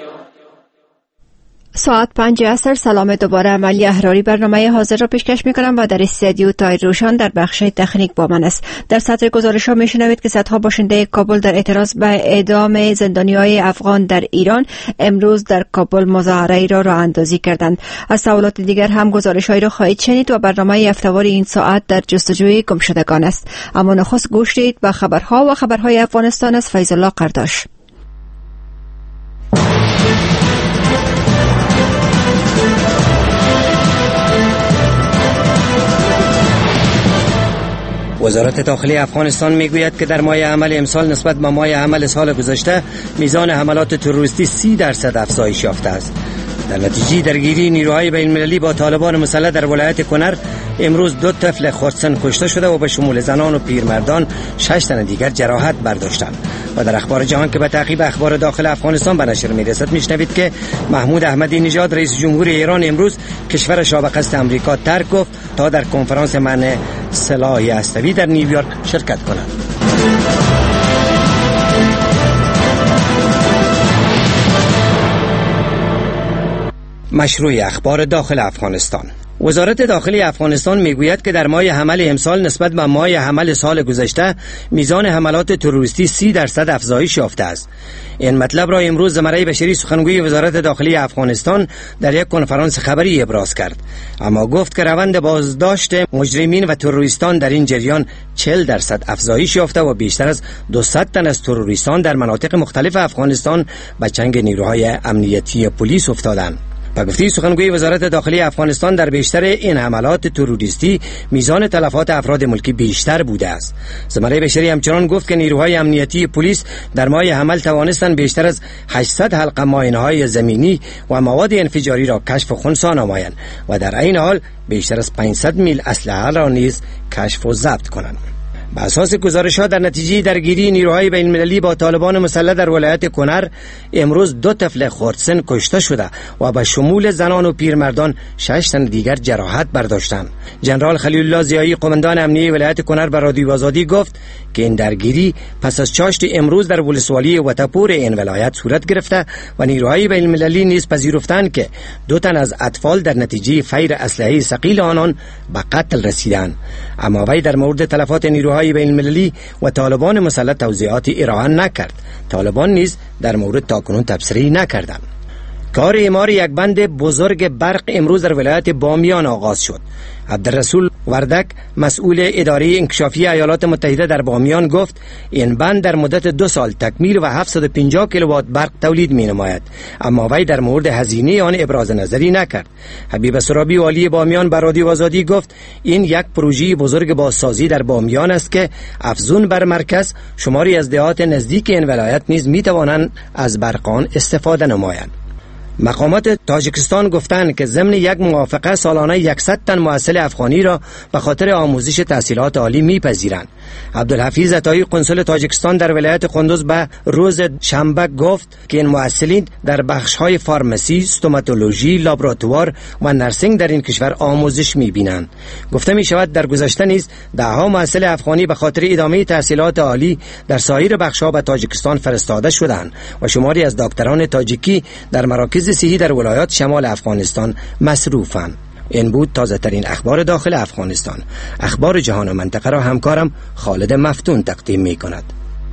ساعت 5 عصر سلام دوباره. عملی احراری برنامه حاضر را پیشکش میکنم و در استودیو تایر روشان در بخش تکنیک با من است. در سطر گزارش ها میشنوید که صدها باشنده کابل در اعتراض به اعدام زندانیای افغان در ایران امروز در کابل مظاهره را راه اندازی کردند. از سوالات دیگر هم گزارش هایی را خواهید شنید و برنامه هفته‌وار این ساعت در جستجوی گمشدگان است. اما نخست گوش دهید به خبرها و خبرهای افغانستان از فیض الله قرداش. وزارت داخلی افغانستان میگوید که در ماه عمل امسال نسبت به ماه عمل سال گذشته میزان حملات تروریستی 30% افزایش یافته است. در نتیجه درگیری نیروهای بین‌المللی با طالبان مسلح در ولایت کنر امروز 2 طفل خردسن کشته شده و به شمول زنان و پیرمردان 6 تن دیگر جراحت برداشتند. و در اخبار جهان که به تعقیب اخبار داخل افغانستان به نشر میرسد میشنوید که محمود احمدی نژاد رئیس جمهور ایران امروز کشورش را به قصد امریکا ترک گفت تا در کنفرانس منع سلاح هسته‌ای در نیویورک شرکت کند. مشروع اخبار داخل افغانستان. وزارت داخلی افغانستان میگوید که در ماه حمل امسال نسبت به ماه حمل سال گذشته میزان حملات تروریستی 30% افزایش یافته است. این مطلب را امروز زمره بشری سخنگوی وزارت داخلی افغانستان در یک کنفرانس خبری ابراز کرد، اما گفت که روند بازداشت مجرمین و تروریستان در این جریان 40% افزایش یافته و بیشتر از 200 تن از تروریستان در مناطق مختلف افغانستان به چنگ نیروهای امنیتی پلیس افتادند. به گفته سخنگوی وزارت داخلی افغانستان در بیشتر این حملات تروریستی میزان تلفات افراد ملکی بیشتر بوده است. زمره بشری همچنان گفت که نیروهای امنیتی پلیس در ماه حمل توانستند بیشتر از 800 حلقه ماینه‌های زمینی و مواد انفجاری را کشف و خنثی نمایند و در عین حال بیشتر از 500 میل اسلحه را نیز کشف و ضبط کنند. به اساس گزارش‌ها در نتیجه درگیری نیروهای بین‌المللی با طالبان مسلح در ولایت کنر امروز 2 طفل خردسن کشته شده و به شمول زنان و پیرمردان 6 تن دیگر جراحت برداشتند. جنرال خلیل الله ضیایی قماندان امنیه ولایت کنر به رادیو آزادی گفت که این درگیری پس از چاشت امروز در ولسوالی وتپور این ولایت صورت گرفته و نیروهای بین‌المللی نیز پذیرفتند که 2 تن از اطفال در نتیجه فیر اسلحه ثقیل آنان به قتل رسیدند. اما وی در مورد تلفات نیروهای بین‌المللی و طالبان مسلح توضیحاتی ارائه نکرد. طالبان نیز در مورد تاکنون تبصره نکردند. کار اعمار یک بند بزرگ برق امروز در ولایت بامیان آغاز شد. عبدالرسول وردک مسئول اداره انکشافی ایالات متحده در بامیان گفت این بند در مدت 2 سال تکمیل و 750 کیلووات برق تولید می نماید، اما وی در مورد هزینه آن ابراز نظری نکرد. حبیب سرابی والی بامیان به رادیو آزادی گفت این یک پروژه بزرگ بازسازی در بامیان است که افزون بر مرکز شماری از دهات نزدیک این ولایت نیز می توانند از برق آن استفاده نمایند. مقامات تاجیکستان گفتند که ضمن یک موافقه سالانه 100 تن محصل افغانی را به خاطر آموزش تحصیلات عالی میپذیرند. عبدالحفیظ عطایی قنصل تاجیکستان در ولایت قندوز به روز شنبه گفت که این محصلین در بخش‌های فارمسی، استوماتولوژی، لابراتوار و نرسینگ در این کشور آموزش می‌بینند. گفته می‌شود در گذشته نیز ده‌ها محصل افغانی به خاطر ادامه تحصیلات عالی در سایر بخش‌ها به تاجیکستان فرستاده شدند و شماری از دکتران تاجیکی در مراکز صحی در ولایات شمال افغانستان مصروفند. این بود تازه ترین اخبار داخل افغانستان. اخبار جهان و منطقه را همکارم خالد مفتون تقدیم می کند.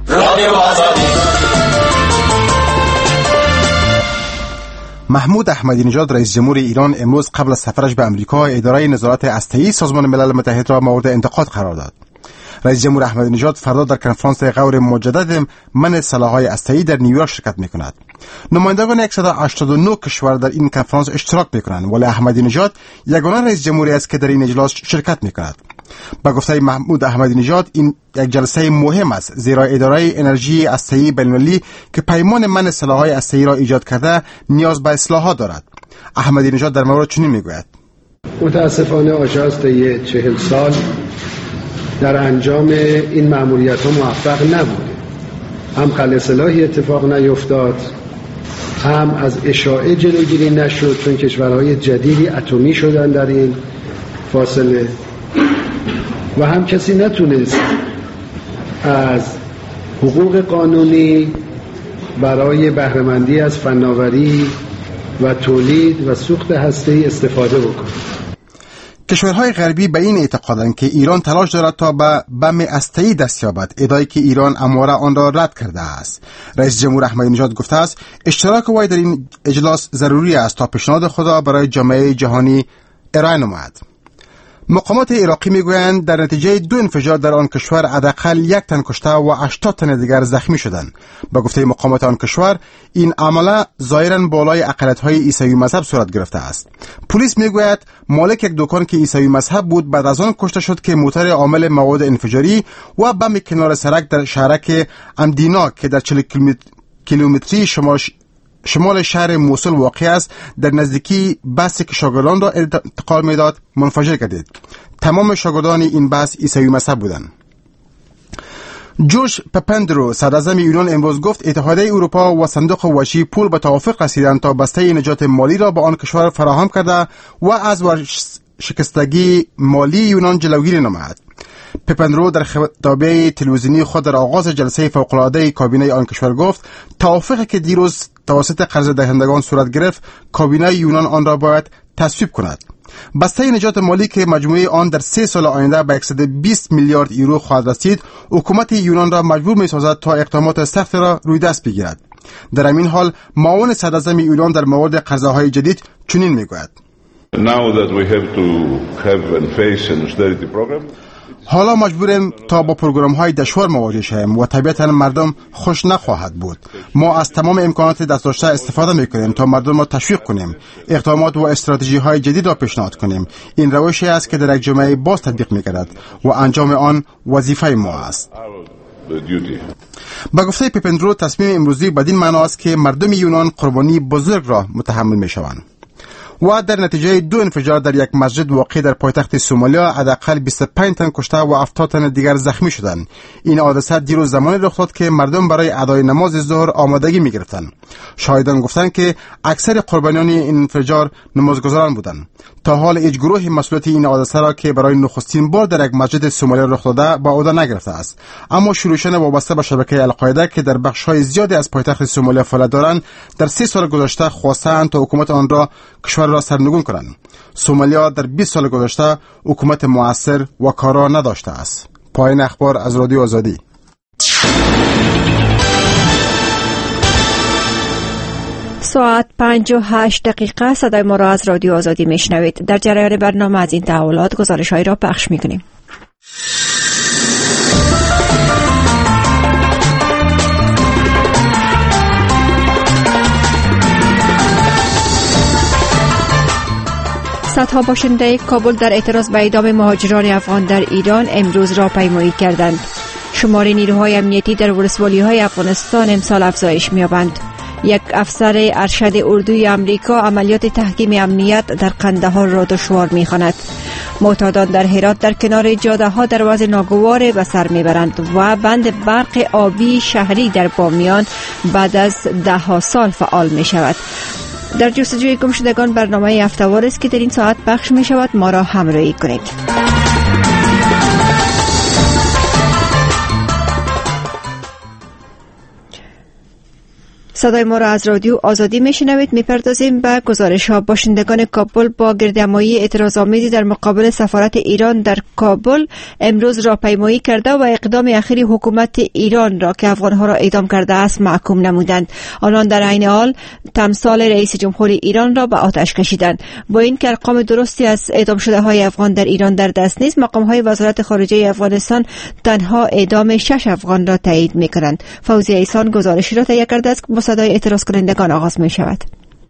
محمود احمدی نژاد رئیس جمهور ایران امروز قبل از سفرش به امریکا اداره نظارت هسته‌ای سازمان ملل متحد را مورد انتقاد قرار داد. رئیس جمهور احمدی نژاد فردا در کنفرانس غور مجدد منع سلاح‌های هسته‌ای در نیویورک شرکت می‌کند. نمایندگان 189 کشور در این کنفرانس اشتراک می‌کنند، ولی احمدی نژاد یگانه رئیس جمهوری است که در این اجلاس شرکت می‌کند. با گفته محمود احمدی نژاد این یک جلسه مهم است، زیرا اداره انرژی هسته‌ای بین‌المللی که پیمان منع سلاح‌های هسته‌ای را ایجاد کرده نیاز به اصلاحات دارد. احمدی نژاد در مورد چنین می‌گوید: متاسفانه آژانس طی 40 سال در انجام این مأموریت‌ها موفق نبوده. هم خلع سلاحی اتفاق نیفتاد، هم از اشاعه جلوگیری نشد، چون کشورهای جدیدی اتمی شدن در این فاصله، و هم کسی نتونست از حقوق قانونی برای بهره‌مندی از فناوری و تولید و سوخت هسته‌ای استفاده بکنیم. کشورهای غربی به این اعتقادند که ایران تلاش دارد تا به بم هسته‌ای دست یابد، ادعایی که ایران همواره آن را رد کرده است. رئیس جمهور احمدی نژاد گفته است اشتراک وی در این اجلاس ضروری است تا پیشنهاد خود را برای جامعه جهانی ارائه نماید. مقامات عراقی میگویند در نتیجه 2 انفجار در آن کشور حداقل 1 تن کشته و 80 تن دیگر زخمی شدند. به گفته مقامات آن کشور این عمله ظاهراً بالای اقلیت‌های عیسوی مذهب صورت گرفته است. پلیس میگوید مالک یک دکان که عیسوی مذهب بود بعد از آن کشته شد که موتور عامل مواد انفجاری و بم کنار سرک در شهرک امدینا که در 40 کیلومتری شمال شهر موصل واقع است در نزدیکی بسی که شاگردان را انتقال میداد منفجر گردید. تمام شاگردان این بس عیسوی مذهب بودند. جوش پپندرو صدراعظم یونان امروز گفت اتحادیه اروپا و صندوق وحشی پول به توافق رسیدند تا بسته نجات مالی را به آن کشور فراهم کرده و از ورشکستگی مالی یونان جلوگیری نماید. پپندرو در خطابه تلویزیونی خود در آغاز جلسه فوق‌العاده کابینه آن کشور گفت توافقی که دیروز توسط قرض دهندگان صورت گرفت کابینه یونان آن را باید تصویب کند. بسته نجات مالی که مجموعه آن در 3 سال آینده به 120 میلیارد یورو خواهد رسید حکومت یونان را مجبور می‌سازد تا اقدامات سخت را روی دست بگیرد. در همین حال معاون صدراعظم یونان در مورد قرضه‌های جدید چنین میگوید حالا مجبوریم تا با پروگرام‌های دشوار مواجه شویم و طبیعتاً مردم خوش نخواهد بود. ما از تمام امکانات دست داشته استفاده می‌کنیم تا مردم را تشویق کنیم، اقدامات و استراتژی‌های جدید را پیشنهاد کنیم. این روشی است که در یک جامعه باز تطبیق می‌گردد و انجام آن وظیفه ما است. با گفته پپندرو تصمیم امروزی بدین معنا است که مردم یونان قربانی بزرگ را متحمل می‌شوند. و در نتیجه 2 انفجار در یک مسجد واقع در پایتخت سومالیا حداقل 25 تن کشته و 70 تن دیگر زخمی شدند. این حادثه دیروز زمانی رخ داد که مردم برای ادای نماز ظهر آمادگی می‌گرفتند. شاهدان گفتند که اکثر قربانیان این انفجار نمازگزاران بودند. تا حال هیچ گروه مسئولیت این حادثه را که برای نخستین بار در یک مسجد سومالیا رخ داده با عهده نگرفته است، اما شروعشن وابسته به شبکه القاعده که در بخش‌های زیادی از پایتخت سومالیا فعالیت دارند در 3 سال گذشته خواستند تا حکومت آن را کشور را سرنگون کنند. سومالیا در 20 سال گذشته حکومت مؤثر و کارا نداشته است. پایان اخبار از رادیو آزادی. ساعت 5:08 دقیقه صدای ما را از رادیو آزادی میشنوید. در جریان برنامه از این تحولات گزارش‌هایی را پخش می‌کنیم. صدها باشنده کابل در اعتراض به اعدام مهاجران افغان در ایران امروز راهپیمایی کردند. شمار نیروهای امنیتی در ولسوالی‌های افغانستان امسال افزایش می‌یابند. یک افسر ارشد اردوی امریکا عملیات تحکیم امنیت در قندهار را دشوار می‌خواند. معتادان در هرات در کنار جاده‌ها در وضع ناگوار به سر می‌برند و بند برق آبی شهری در بامیان بعد از 10 سال فعال می‌شود. در جستجوی گمشدگان برنامه هفته‌وار است که در این ساعت پخش می‌شود. ما را همراهی کنید. صدای ما را از رادیو آزادی میشنوید. میپردازیم به گزارش ها. باشندگان کابل با گردهمایی اعتراض‌آمیزی در مقابل سفارت ایران در کابل امروز راهپیمایی کرده و اقدام اخیری حکومت ایران را که افغانها را اعدام کرده است محکوم نمودند. آنان در عین حال تمثال رئیس جمهور ایران را به آتش کشیدند. با این که ارقام درستی از اعدام شده های افغان در ایران در دست نیست، مقام های وزارت خارجه افغانستان تنها اعدام 6 افغان را تایید می‌کنند. فوزیه ایسان گزارشی را تهیه کرده است که صدای اعتراض کنندگان آغاز می شود.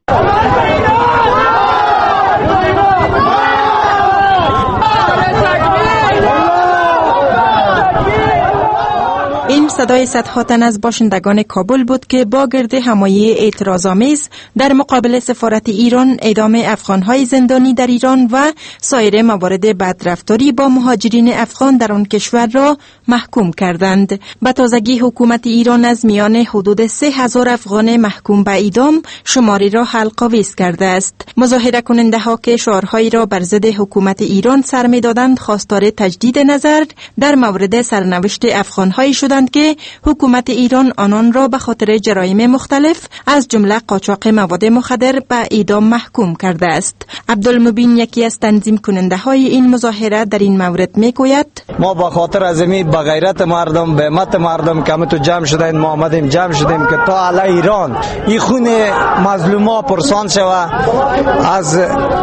این صدای صدها تن از باشندگان کابل بود که با گردهمایی اعتراض‌آمیز در مقابل سفارت ایران اعدام افغان‌های زندانی در ایران و سایر موارد بدرفتاری با مهاجرین افغان در آن کشور را محکوم کردند. به تازگی حکومت ایران از میان حدود 3000 افغان محکوم به اعدام شماری را حلق‌آویز کرده است. مظاهره کننده‌ها که شعارهایی را بر ضد حکومت ایران سر می‌دادند خواستار تجدید نظر در مورد سرنوشت افغان‌هایی شدند که که حکومت ایران آنان را به خاطر جرایم مختلف از جمله قاچاق مواد مخدر به اعدام محکوم کرده است. عبدالمبین یکی از تنظیم کننده های این مظاهره در این مورد میگوید: ما به خاطر ازمی به غیرت مردم، به همت مردم که تو جمع شدیم، ما آمدیم جمع شدیم که تا علی ایران این خون مظلوما پرسان شود، از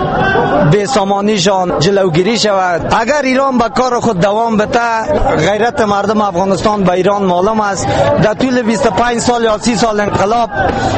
بی‌سامانیشان جلوگیری شود. اگر ایران به کار خود دوام بده، غیرت مردم افغانستان به ایران معلوم است. در طول 25 سال یا 30 سال انقلاب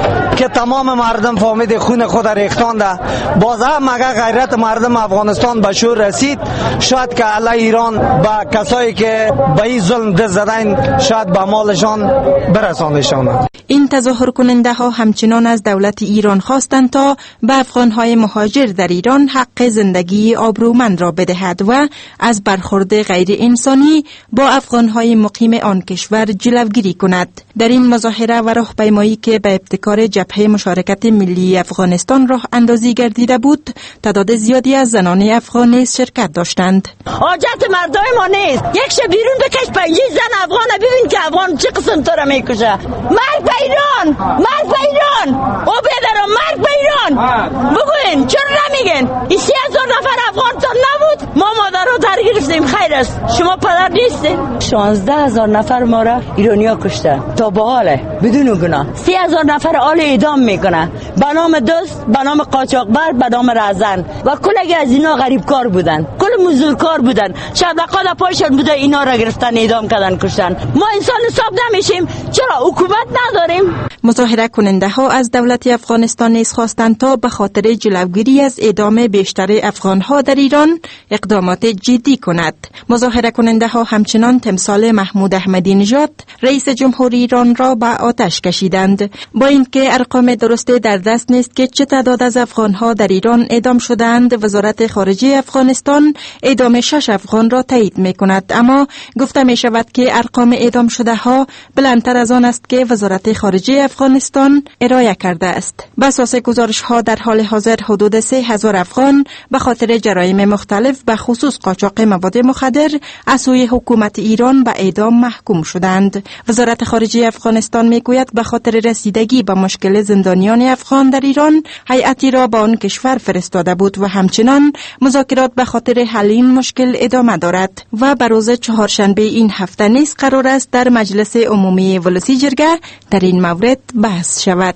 که تمام مردم فهمید خون خود ریختانده، باز هم اگر غیرت مردم افغانستان به شور رسید، شاید که علی ایران به کسایی که به این ظلم دست زدن شاید به مالشان برساندشان. این تظاهر کننده ها همچنان از دولت ایران خواستند تا به افغان های مهاجر در ایران حق زندگی آبرومند را بدهد و از برخورد غیر انسانی با افغان های مقیم آن کشور جلوگیری کند. در این مظاهره و راهپیمایی که به ابتکار جبهه مشارکت ملی افغانستان راه اندازی گردیده بود، تعداد زیادی از زنان افغان نیز شرکت داشتند. حاجت مردای ما نیست، یک شب بیرون بکش 5 زن افغان ببین که افغان چه قسم تو را میکشه. مرگ به ایران، مرگ به ایران، او بیادران مرگ به ایران. بگوین چرا نمیگن؟ این 30,000 نفر افغان تا نبود، ما مادرها در گرفتیم. خیر است، شما پدر نیستین. 16,000 نفر ما را ایرانیا کشته تا به حاله بدون گناه. 30,000 نفر آل اعدام میکنه به نام دوست، به نام قاچاقبر، به نام رهزن و کلگی از اینا غریب کار بودن، کل مزدورکار بودن. شبقال پایشان بوده اینا را گرفتن اعدام کردن کشتن. ما انسان حساب نمیشیم؟ چرا حکومت نداریم؟ مظاهره کننده ها از دولت افغانستان نیز خواستند تا به خاطر جلوگیری از اعدام بیشتر افغان ها در ایران اقدامات جدی کند. مظاهره کننده ها همچنان تمثال محمود احمدی نژاد رئیس جمهوری ایران را به آتش کشیدند. با اینکه ارقام درستی در دست نیست که چه تعداد از افغان ها در ایران اعدام شدند، وزارت خارجه افغانستان اعدام 6 افغان را تایید می کند، اما گفته می شود که ارقام اعدام شده ها بلندتر از آن است که وزارت خارجه افغانستان ارائه کرده است. بر اساس گزارش ها در حال حاضر حدود 3,000 افغان به خاطر جرایم مختلف به خصوص قاچاق مواد مخدر از سوی حکومت ایران به اعدام محکوم شدند. وزارت خارجه افغانستان میگوید به خاطر رسیدگی به مشکل زندانیان افغان در ایران هیئتی را به آن کشور فرستاده بود و همچنان مذاکرات به خاطر حل این مشکل ادامه دارد و به روز چهارشنبه این هفته نیز قرار است در مجلس عمومی ولسی جرگه در این مورد بحث شود.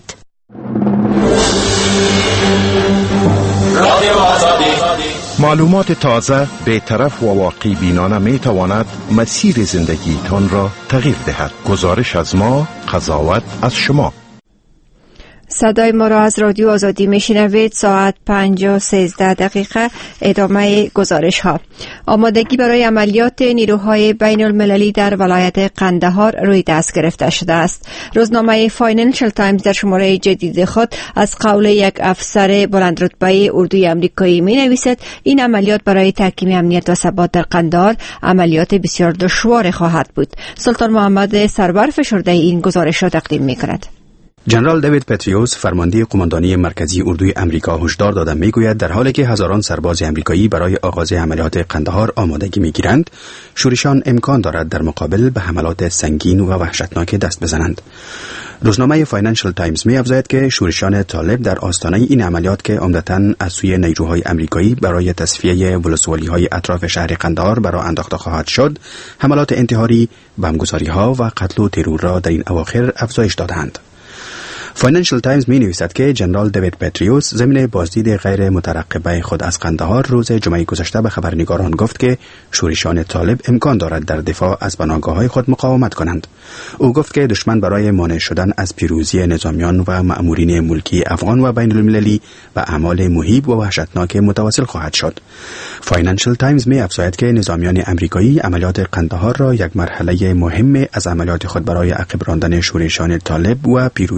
معلومات تازه، بی‌طرف و واقعی بینانه می تواند مسیر زندگیتان را تغییر دهد. گزارش از ما، قضاوت از شما. صدای ما را از رادیو آزادی میشنوید. ساعت 5:13 ادامه گزارش ها. آمادگی برای عملیات نیروهای بین المللی در ولایت قندهار روی دست گرفته شده است. روزنامه فاینانشل تایمز در شماره جدید خود از قول یک افسر بلند رتبه اردوی آمریکایی می نویسد این عملیات برای تحکیم امنیت و ثبات در قندهار عملیات بسیار دشوار خواهد بود. سلطان محمد سرور فشرده این گزارش را تقدیم می کند. جنرال دیوید پتریوس فرمانده قماندانی مرکزی اردوی آمریکا هشدار داده میگوید در حالی که هزاران سرباز آمریکایی برای آغاز عملیات قندهار آمادگی میگیرند، شورشیان امکان دارد در مقابل به حملات سنگین و وحشتناک دست بزنند. روزنامه فاینانشل تایمز می‌افزاید که شورشیان طالب در آستانه این عملیات که عمدتاً از سوی نیروهای آمریکایی برای تصفیه ولسوالی‌های اطراف شهر قندهار برای انداخته خواهد شد، حملات انتحاری، بمبگذاری‌ها و قتل و ترور را در این اواخر افزایش دادند. فاینانشل تایمز می نویسد که جنرال دیوید پتریوس ضمن بازدید غیر مترقبه خود از قندهار روز جمعه گذشته به خبرنگاران گفت که شورشیان طالب امکان دارد در دفاع از بناگاه‌های خود مقاومت کنند. او گفت که دشمن برای مانع شدن از پیروزی نظامیان و مأمورین ملکی افغان و بین المللی و اعمال مهیب و وحشتناک متواصل خواهد شد. فاینانشل تایمز می افزاید که نظامیان آمریکایی عملیات قندهار را یک مرحله مهم از عملیات خود برای عقب راندن شورشیان طالب و پیروزی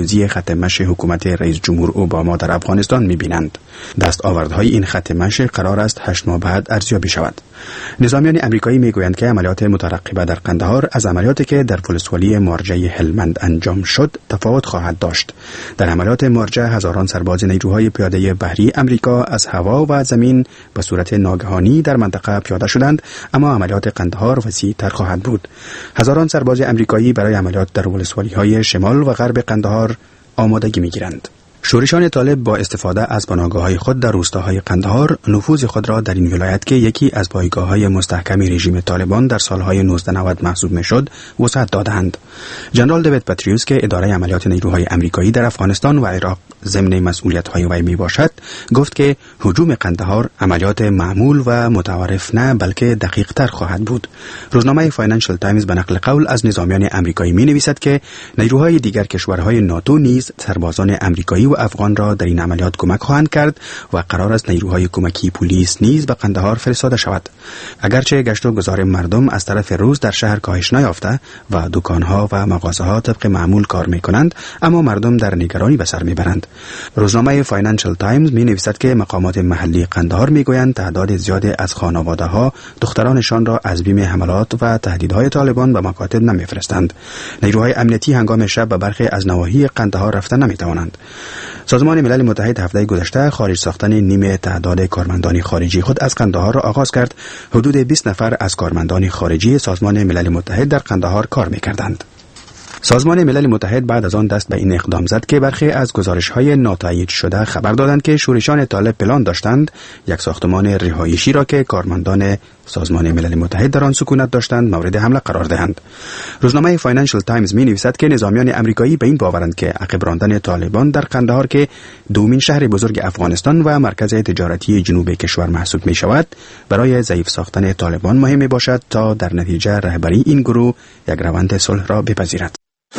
خط مشی حکومت رئیس جمهور اوباما در افغانستان می‌بینند. دستاوردهای این خط مشی قرار است 8 ماه بعد ارزیابی شود. نظامیان امریکایی میگویند که عملیات مترقبه در قندهار از عملیاتی که در ولسوالی مارجه هلمند انجام شد تفاوت خواهد داشت. در عملیات مارجه هزاران سرباز نیروهای پیاده بحری امریکا از هوا و زمین به صورت ناگهانی در منطقه پیاده شدند، اما عملیات قندهار وسیع‌تر خواهد بود. هزاران سرباز امریکایی برای عملیات در ولسوالی‌های شمال و غرب قندهار آمادگی می‌گیرند. شورشان طالب با استفاده از پناهگاه‌های خود در روستاهای قندهار نفوذ خود را در این ولایت که یکی از پایگاه‌های مستحکم رژیم طالبان در سالهای 1990 محسوب می‌شد وسعت دادند. جنرال دیوید پتریوس که اداره عملیات نیروهای امریکایی در افغانستان و عراق ضمن مسئولیت‌های وی میباشد، گفت که هجوم قندهار عملیات معمول و متعارف نه بلکه دقیق‌تر خواهد بود. روزنامه فاینانشل تایمز به نقل قول از نظامیان امریکایی می‌نویسد که نیروهای دیگر کشورهای ناتو نیز سربازان امریکایی و افغان را در این عملیات کمک خواهند کرد و قرار است نیروهای کمکی پلیس نیز به قندهار فرستاده شود. اگرچه گشت و گذار مردم از طرف روز در شهر کاهش نیافته و دکان‌ها و مغازه‌ها طبق معمول کار می‌کنند، اما مردم در نگرانی به سر می‌برند. روزنامه فاینانشل تایمز می‌نویسد که مقامات محلی قندهار می‌گویند تعداد زیادی از خانواده‌ها دخترانشان را از بیم حملات و تهدیدهای طالبان به مکاتب نمی‌فرستند. نیروهای امنیتی هنگام شب به برخی از نواحی قندهار رفتن نمی‌توانند. سازمان ملل متحد هفته گذشته خارج ساختن نیمه تعداد کارمندان خارجی خود از قندهار را آغاز کرد. حدود 20 نفر از کارمندان خارجی سازمان ملل متحد در قندهار کار می‌کردند. سازمان ملل متحد بعد از آن دست به این اقدام زد که برخی از گزارش‌های ناتایید شده خبر دادند که شورشان طالب پلان داشتند یک ساختمان رهایشی را که کارمندان سازمان ملل متحد در آن سکونت داشتند مورد حمله قرار دهند. روزنامه فاینانشل تایمز می‌نویسد که نظامیان امریکایی به این باورند که عقب راندن طالبان در قندهار که دومین شهر بزرگ افغانستان و مرکز تجارتی جنوب کشور محسوب می‌شود، برای ضعیف ساختن طالبان مهم می‌باشد تا در نتیجه رهبری این گروه یک روند صلح را بپذیرد.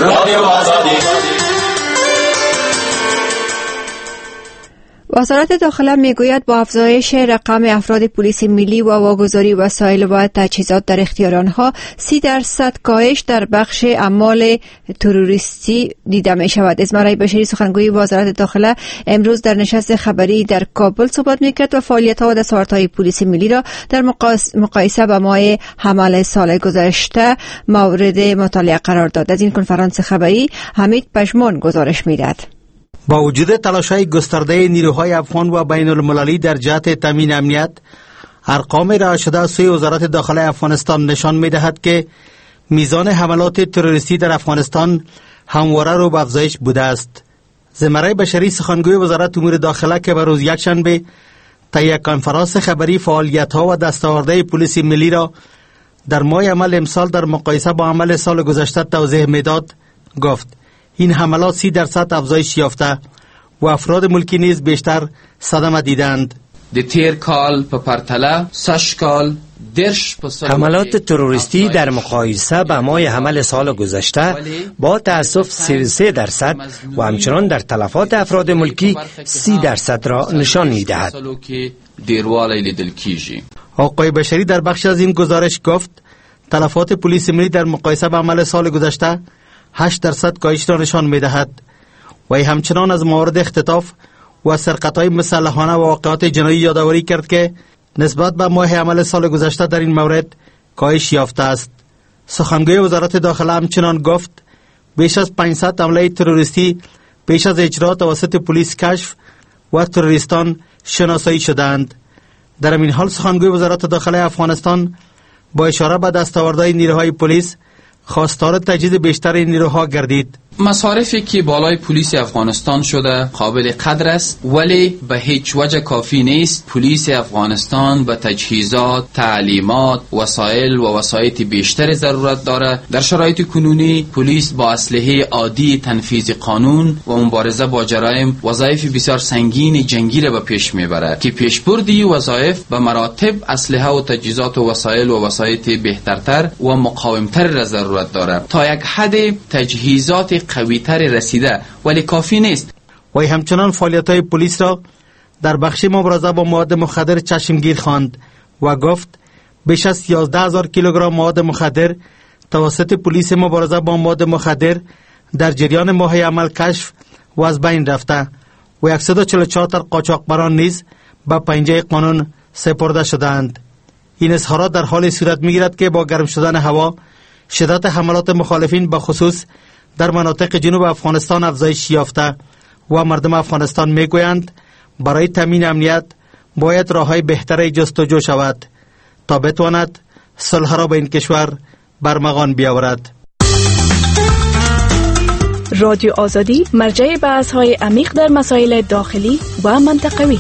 وزارت داخله میگوید با افزایش رقم افراد پلیس ملی و واگذاری وسایل و تجهیزات در اختیار آنها 30% کاهش در بخش اعمال تروریستی دیده می شود. اسماعیل بشری سخنگوی وزارت داخله امروز در نشست خبری در کابل صحبت میکرد و فعالیت‌ها و دستاوردهای پلیس ملی را در مقایسه با ماه حمل سال گذشته مورد مطالعه قرار داد. از این کنفرانس خبری حمید پشمان گزارش میداد. با وجود تلاش‌های گسترده نیروهای افغان و بین المللی در جهت تامین امنیت، ارقام ارائه شده از سوی وزارت داخله افغانستان نشان می‌دهد که میزان حملات تروریستی در افغانستان همواره رو به افزایش بوده است. زمره بشری سخنگوی وزارت امور داخله که به روز یکشنبه طی یک کنفرانس خبری فعالیت‌ها و دستاوردهای پلیس ملی را در ماه عمل امسال در مقایسه با عمل سال گذشته توضیح می‌داد، گفت این حملات 30% افزایش یافته و افراد ملکی نیز بیشتر صدمه دیدند. حملات تروریستی در مقایسه به ماه حمل سال گذشته با تأسف 33% و همچنان در تلفات افراد ملکی 30% را نشان می‌دهد. آقای بشری در بخش از این گزارش گفت تلفات پلیس ملی در مقایسه با عمل سال گذشته 8% کاهش را نشان می‌دهد و همچنان از موارد اختطاف و سرقت‌های مسلحانه و واقعات جنایی یادآوری کرد که نسبت به ماه عمل سال گذشته در این مورد کاهش یافته است. سخنگوی وزارت داخله همچنان گفت بیش از 500 حمله تروریستی پیش از اجرا توسط پلیس کشف و تروریستان شناسایی شدند. در این حال سخنگوی وزارت داخله افغانستان با اشاره به دستاوردهای نیروهای پلیس خواستار تجهیز بیشتر نیروها گردید. مصارفی که بالای پلیس افغانستان شده قابل قدر است، ولی به هیچ وجه کافی نیست. پلیس افغانستان به تجهیزات، تعلیمات، وسایل و وسایط بیشتر ضرورت دارد. در شرایط کنونی پلیس با اسلحه عادی تنفیذ قانون و مبارزه با جرایم وظایف بسیار سنگین جنگی را به پیش میبرد که پیشبردی وظایف به مراتب اسلحه و تجهیزات و وسایل و وسایط بهترتر و مقاومتر را ضرورت دارد. تا یک حد تجهیزات قوی‌تر رسیده ولی کافی نیست. و همچنان فعالیت‌های پلیس را در بخش مبارزه با مواد مخدر چشمگیر خواند و گفت بیش از 11,000 کیلوگرم مواد مخدر توسط پلیس مبارزه با مواد مخدر در جریان ماه عمل کشف و از بین رفته و 144 تن قاچاقبران نیز به پنجه قانون سپرده شدند. این اظهارات در حال صورت می‌گیرد که با گرم شدن هوا شدت حملات مخالفین به خصوص در مناطق جنوب افغانستان افزایش یافته و مردم افغانستان میگویند برای تامین امنیت باید راه‌های بهتری جستجو شود تا بتواند صلح را به این کشور برمغان بیاورد. رادیو آزادی مرجع بحث‌های عمیق در مسائل داخلی و منطقوی.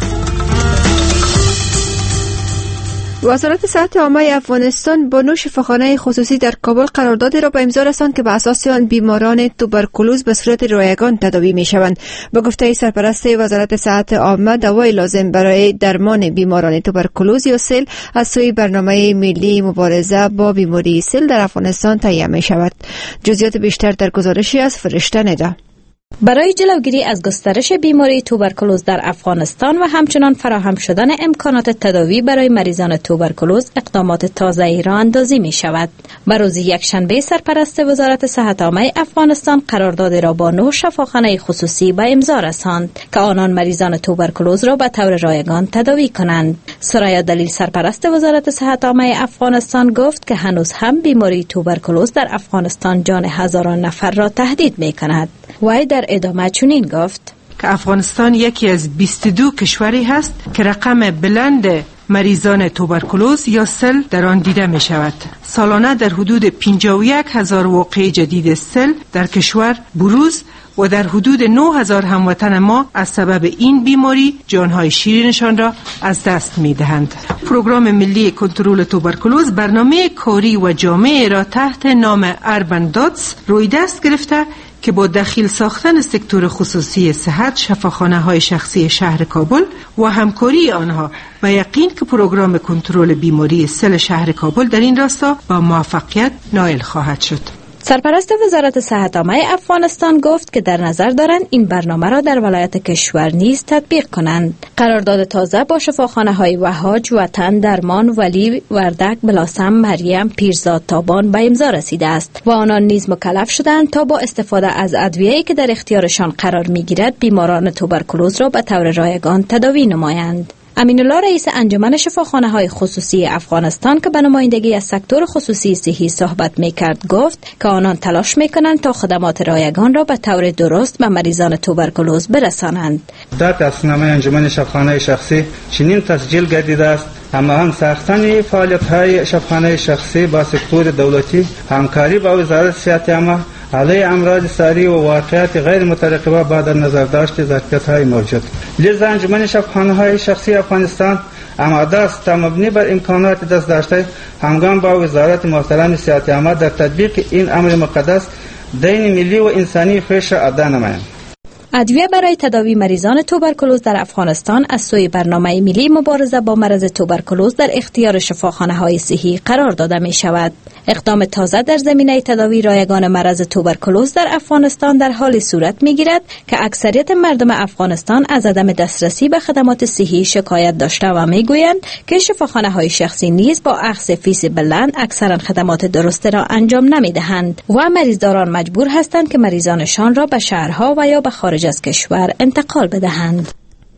وزارت صحت عامه افغانستان با 9 شفاخانه خصوصی در کابل قراردادی را به امضا رساند که به اساس آن بیماران توبرکولوز به صورت رایگان تداوی می شوند. به گفته سرپرست وزارت صحت عامه، دوای لازم برای درمان بیماران توبرکولوز یا سل از سوی برنامه ملی مبارزه با بیماری سل در افغانستان تهیه می شود. جزئیات بیشتر در گزارشی از فرشته ندا. برای جلوگیری از گسترش بیماری توبرکولوز در افغانستان و همچنان فراهم شدن امکانات تداوی برای مریضان توبرکولوز اقدامات تازه‌ای را اندازی می شود. بر روز یکشنبه سرپرست وزارت صحت عامه افغانستان قراردادی را با 9 شفاخانه خصوصی به امضا رساند که آنان مریضان توبرکولوز را به طور رایگان تداوی کنند. سریا دلیل سرپرست وزارت صحت عامه افغانستان گفت که هنوز هم بیماری توبرکولوز در افغانستان جان هزاران نفر را تهدید می کند. وی در ادامه چنین گفت که افغانستان یکی از 22 کشوری هست که رقم بلند مریضان توبرکولوز یا سل در آن دیده می شود. سالانه در حدود 51,000 واقعه جدید سل در کشور بروز و در حدود 9,000 هموطن ما از سبب این بیماری جانهای شیرینشان را از دست می دهند. پروگرام ملی کنترل توبرکولوز برنامه کاری و جامعه را تحت نام اربن داتس روی دست گرفته که با دخیل ساختن سکتور خصوصی صحت، شفاخانه‌های شخصی شهر کابل و همکاری آنها و یقین که پروگرام کنترل بیماری سل شهر کابل در این راستا با موفقیت نائل خواهد شد. سرپرست وزارت صحت عامه افغانستان گفت که در نظر دارند این برنامه را در ولایت کشور نیز تطبیق کنند. قرارداد تازه با شفاخانه‌های وهاج، وطن، درمان، ولی، وردک، بلاسم، مریم، پیرزاد، تابان به امضا رسیده است و آنان نیز مکلف شدند تا با استفاده از ادویه‌ای که در اختیارشان قرار می‌گیرد بیماران توبرکولوز را به طور رایگان تداوی نمایند. امین الله رئیس انجمن شفاخانه‌های خصوصی افغانستان که به نمایندگی از سکتور خصوصی صحی صحبت می‌کرد گفت که آنان تلاش می‌کنند تا خدمات رایگان را به طور درست به مریضان توبرکولوز برسانند. در تصمیم انجمن شفاخانه شخصی چنین تسجیل گردیده است هماهنگ ساختن فعالیت‌های شفاخانه شخصی با سکتور دولتی، همکاری با وزارت صحت عامه علیه امراض ساری و واقعات غیر مترقبه با در نظر داشت ظرفیت‌های موجود. لذا انجمن شفاخانه‌های شخصی افغانستان آماده است تا مبنی بر امکانات دست داشته همگام با وزارت محترم صحت عامه در تطبیق این امر مقدس دین ملی و انسانی خویش را ادا نمایند. ادویه برای تداوی مریضان توبرکولوز در افغانستان از سوی برنامه ملی مبارزه با مرض توبرکولوز در اختیار شفاخانه‌های صحی قرار داده می شود. اقدام تازه در زمینه تداوی رایگان مرض توبرکولوز در افغانستان در حال صورت می گیرد که اکثریت مردم افغانستان از عدم دسترسی به خدمات صحی شکایت داشته و می گویند که شفاخانه‌های شخصی نیز با اخذ فیس بلند اکثرا خدمات درست را انجام نمی دهند و مریضداران مجبور هستند که مریضانشان را به شهرها و یا به خارج از کشور انتقال بدهند.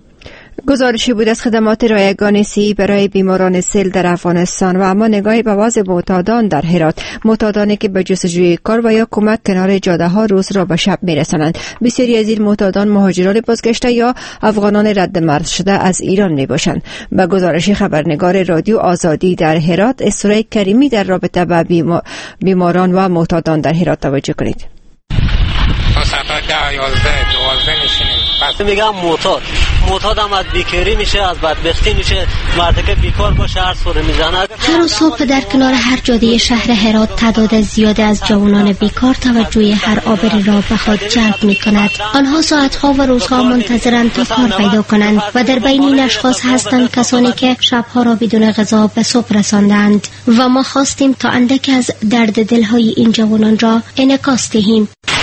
گزارشی بود از خدمات رایگان صحی برای بیماران سل در افغانستان. و اما نگاهی به وضع معتادان در هرات، معتادانی که به جستجوی کار و یا کمک کنار جاده ها روز را به شب میرسانند. بسیاری از این معتادان مهاجران بازگشته یا افغانان رد مرز شده از ایران می باشند. به گزارش خبرنگار رادیو آزادی در هرات اسرای کریمی در رابطه با بیماران و معتادان در هرات توجه کنید. میگم معتاد هم از بیکاری میشه، از بدبختی میشه، مردی که بیکار باشه هر سوره میزنه. هر صبح در کنار هر جاده شهر هرات تعداد زیادی از جوانان بیکار توجه هر آبری را به خود جلب میکند. آنها ساعتها و روزها منتظرند تا کار پیدا کنند و در بین این اشخاص هستند کسانی که شبها را بدون غذا به صبح رساندند و ما خواستیم تا اندک از درد دلهای این جوانان را انعکاس دهیم.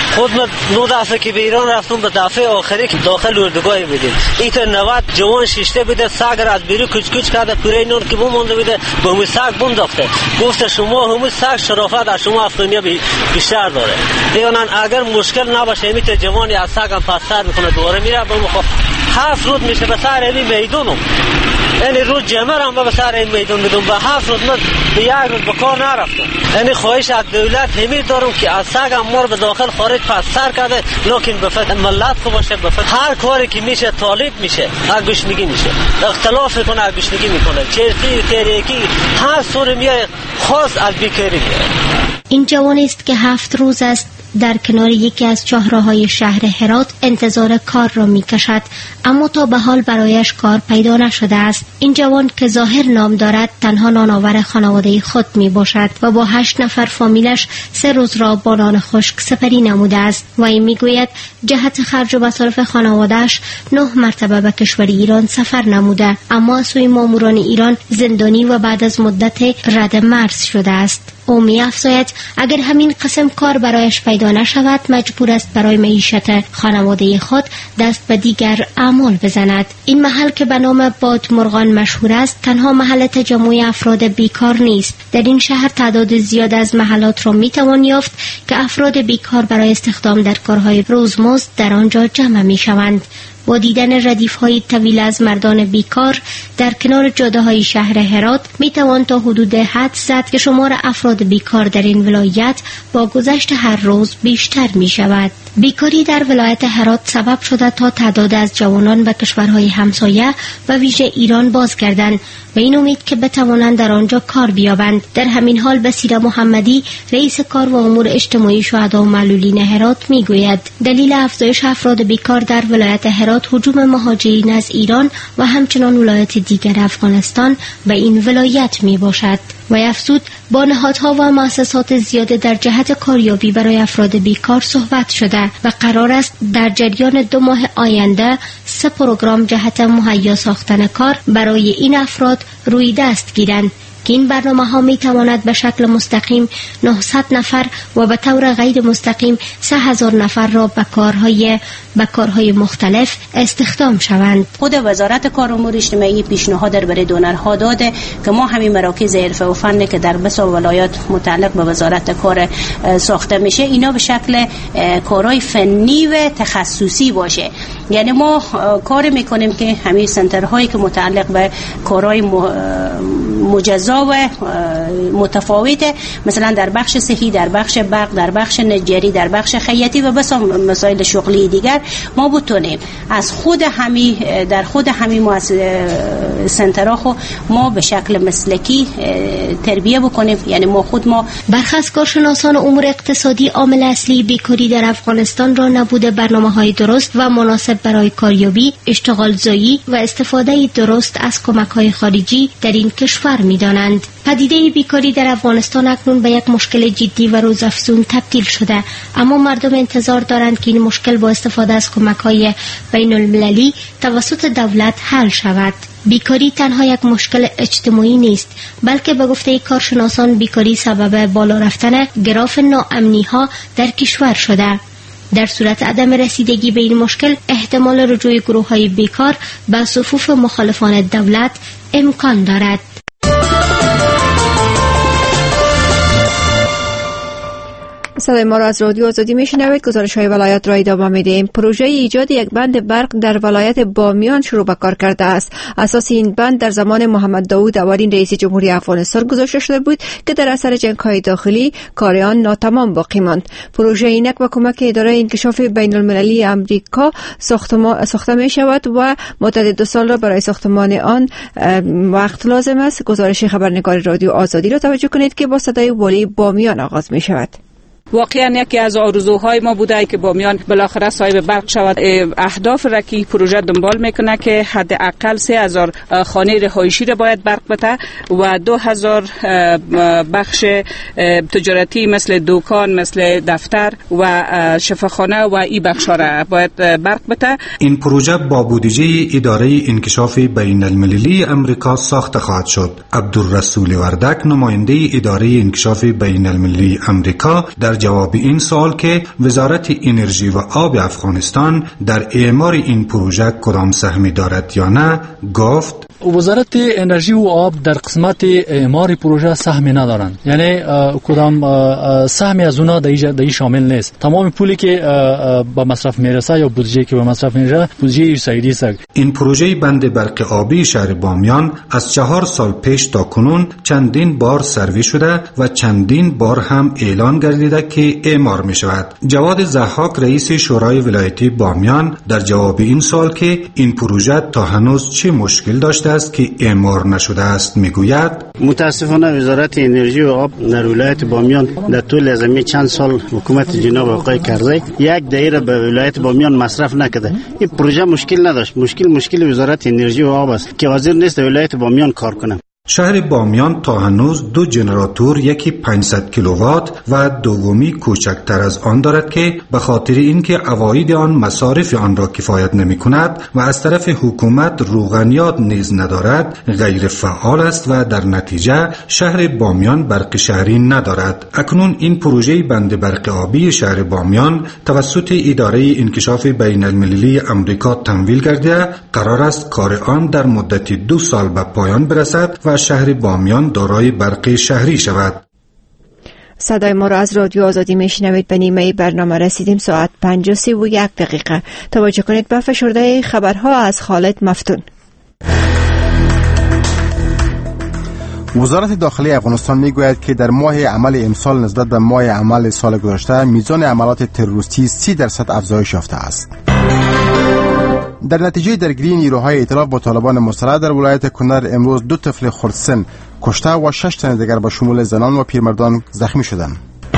خود ما 9 دفعه که به ایران رفتم، به دفعه آخری که داخل اردوگاه بودیم، این تا 90 جوان شیشته بوده، سگ را از بیرون کوچ کرده، پوره نون که مونده بوده به همون سگ بنداخته. گفت شما همون سگ شرافت از شما افغانیا بیشتر داره. دیگه اگر مشکل نباشه میتونه جوانی از سگ هم پس سر میکنه دوباره میره به مخ 7 روز میشه به سر این میدونم، یعنی روز جمعه هم به سر این میدون بدون به 7 روز من به 1 روز به کار نرفتم. یعنی خواهش از دولت همین دارم که از سگ هم ما به داخل خارج پس سر کرده، لیکن به فقط ملت خوب باشه، به فقط هر کاری که میشه طالب میشه، هر گوشنگی میشه، اختلاف میکنه، هر گوشنگی میکنه، چرسی تریکی هر سور میای خاص از بیکاری میاد. این جوانی است که 7 روز است در کنار یکی از چهارراهای شهر هرات انتظار کار را می کشد، اما تا به حال برایش کار پیدا نشده است. این جوان که ظاهر نام دارد تنها نانآور خانواده خود می باشد و با 8 نفر فامیلش 3 روز را با نان خشک سپری نموده است و این می گوید جهت خرج و مصارف خانوادهش 9 مرتبه به کشور ایران سفر نموده، اما از سوی ماموران ایران زندانی و بعد از مدت رد مرز شده است. او می افزاید اگر همین قسم کار برایش پیدا نشود مجبور است برای معیشت خانواده خود دست به دیگر اعمال بزند. این محل که به نام بادمرغان مشهور است تنها محل تجمع افراد بیکار نیست. در این شهر تعداد زیاد از محلات را می توان یافت که افراد بیکار برای استخدام در کارهای روزمزد در آنجا جمع می شوند. با دیدن ردیف‌های طویل از مردان بیکار در کنار جاده‌های شهر هرات می‌توان تا حدود حد زد که شمار افراد بیکار در این ولایت با گذشت هر روز بیشتر می‌شود. بیکاری در ولایت هرات سبب شده تا تعداد از جوانان به کشورهای همسایه و ویژه ایران بازگردند و این امید که بتوانند در آنجا کار بیابند. در همین حال بصیره محمدی رئیس کار و امور اجتماعی شهدا و معلولین هرات میگوید دلیل افزایش افراد بیکار در ولایت هرات هجوم مهاجرین از ایران و همچنان ولایت دیگر افغانستان به این ولایت می باشد. و افزود با نهادها و مؤسسات زیاده در جهت کاریابی برای افراد بیکار صحبت شده و قرار است در جریان 2 ماه آینده 3 پروگرام جهت مهیا ساختن کار برای این افراد روی دست گیرند که این برنامه ها می تواند به شکل مستقیم 900 نفر و به طور غیر مستقیم 3000 نفر را به کارهای مختلف استخدام شوند. خود وزارت کار و امور اجتماعی پیشنهاد برای دونرها داده که ما همین مراکز حرفه و فن که در بسا ولایات متعلق به وزارت کار ساخته میشه اینا به شکل کارهای فنی و تخصصی باشه. یعنی ما کار میکنیم که همین سنترهایی که متعلق به کارهای مجزا و متفاوته، مثلا در بخش صحی، در بخش برق، در بخش نجاری، در بخش خیاطی و بس مسائل شغلی دیگر ما بتونیم از خود همین در خود همین سنترها ما به شکل مسلکی تربیه بکنیم. یعنی ما برخی از کارشناسان امور اقتصادی عامل اصلی بیکاری در افغانستان را نبوده برنامه‌های درست و مناسب برای کاریابی، اشتغال زایی و استفاده درست از کمک‌های خارجی در این کشور می‌دانند. پدیده بیکاری در افغانستان اکنون به یک مشکل جدی و روزافزون تبدیل شده، اما مردم انتظار دارند که این مشکل با استفاده از کمک‌های بین المللی توسط دولت حل شود. بیکاری تنها یک مشکل اجتماعی نیست، بلکه به گفته کارشناسان بیکاری سبب بالا رفتن گراف ناامنی‌ها در کشور شده. در صورت عدم رسیدگی به این مشکل احتمال رجوع گروه‌های بیکار به صفوف مخالفان دولت امکان دارد. صدای ما را از رادیو آزادی میشنوید. گزارش های ولایت را ادامه میدیم. پروژه ایجاد یک بند برق در ولایت بامیان شروع به کار کرده است. اساس این بند در زمان محمد داوود اولین رئیس جمهوری افغانستان گذاشته شده بود که در اثر جنگ‌های داخلی کار آن ناتمام باقی ماند. پروژه اینک با کمک اداره انکشاف بین المللی امریکا ساخته می شود و مدت 2 سال را برای ساختمان آن وقت لازم است. گزارش خبرنگار رادیو آزادی را توجه کنید که با صدای والی بامیان آغاز می شود. واقعا یکی از آرزوهای ما بوده که بامیان بالاخره صاحب برق شود. اهداف را که پروژه دنبال میکنه که حداقل 3000 خانه رهایشی را باید برق بده و 2000 بخش تجارتی مثل دکان، مثل دفتر و شفاخانه و این بخش را باید برق بده. این پروژه با بودجه اداره انکشاف بین المللی امریکا ساخته خواهد شد. عبدالرسول وردک، نماینده اداره انکشاف بین المللی امریکا، در جواب این سوال که وزارت انرژی و آب افغانستان در اعمار این پروژه کدام سهمی دارد یا نه گفت وزارت انرژی و آب در قسمت اعمار پروژه سهمی ندارند، یعنی کدام سهمی از اونا در شامل نیست. تمام پولی که به مصرف میرسه یا بودجه که به مصرف میرسه بودجه ایرسایدی است. این پروژه بند برق آبی شهر بامیان از 4 سال پیش تا کنون چندین بار سروی شده و چندین بار هم اعلان گردیده که اعمار می شود. جواد ضحاک رئیس شورای ولایتی بامیان در جواب این سوال که این پروژه تا هنوز چه مشکل داشته است که اعمار نشده است میگوید متاسفانه وزارت انرژی و آب در ولایت بامیان در طول از چند سال حکومت جناب آقای کرزی یک دایره به ولایت بامیان مصرف نکرده. این پروژه مشکل نداشت. مشکل وزارت انرژی و آب است که حاضر نیست ولایت بامیان کار کنه. شهر بامیان تا هنوز 2 ژنراتور، یکی 500 کیلووات و دومی کوچکتر از آن دارد که به خاطر اینکه عواید آن مصارف آن را کفایت نمی کند و از طرف حکومت روغنیات نیز ندارد غیر فعال است و در نتیجه شهر بامیان برق شهری ندارد. اکنون این پروژه بند برق آبی شهر بامیان توسط اداره انکشاف بین المللی امریکا تمویل گردیده قرار است کار آن در مدت 2 سال به پایان برسد و شهر بامیان دارای برق شهری شود. صدای ما را از رادیو آزادی میشنوید. به نیمه برنامه رسیدیم. ساعت 5:31. توجه کنید به فشرده خبرها از خالد مفتون. وزارت داخلی افغانستان میگوید که در ماه عمل امسال نسبت به ماه عمل سال گذشته میزان حملات تروریستی 30% افزایش یافته است. در نتیجه درگیری نیروهای ائتلاف با طالبان مسلح در ولایت کنر امروز 2 طفل خردسن کشته و 6 تن دیگر به شمول زنان و پیرمردان زخمی شدند.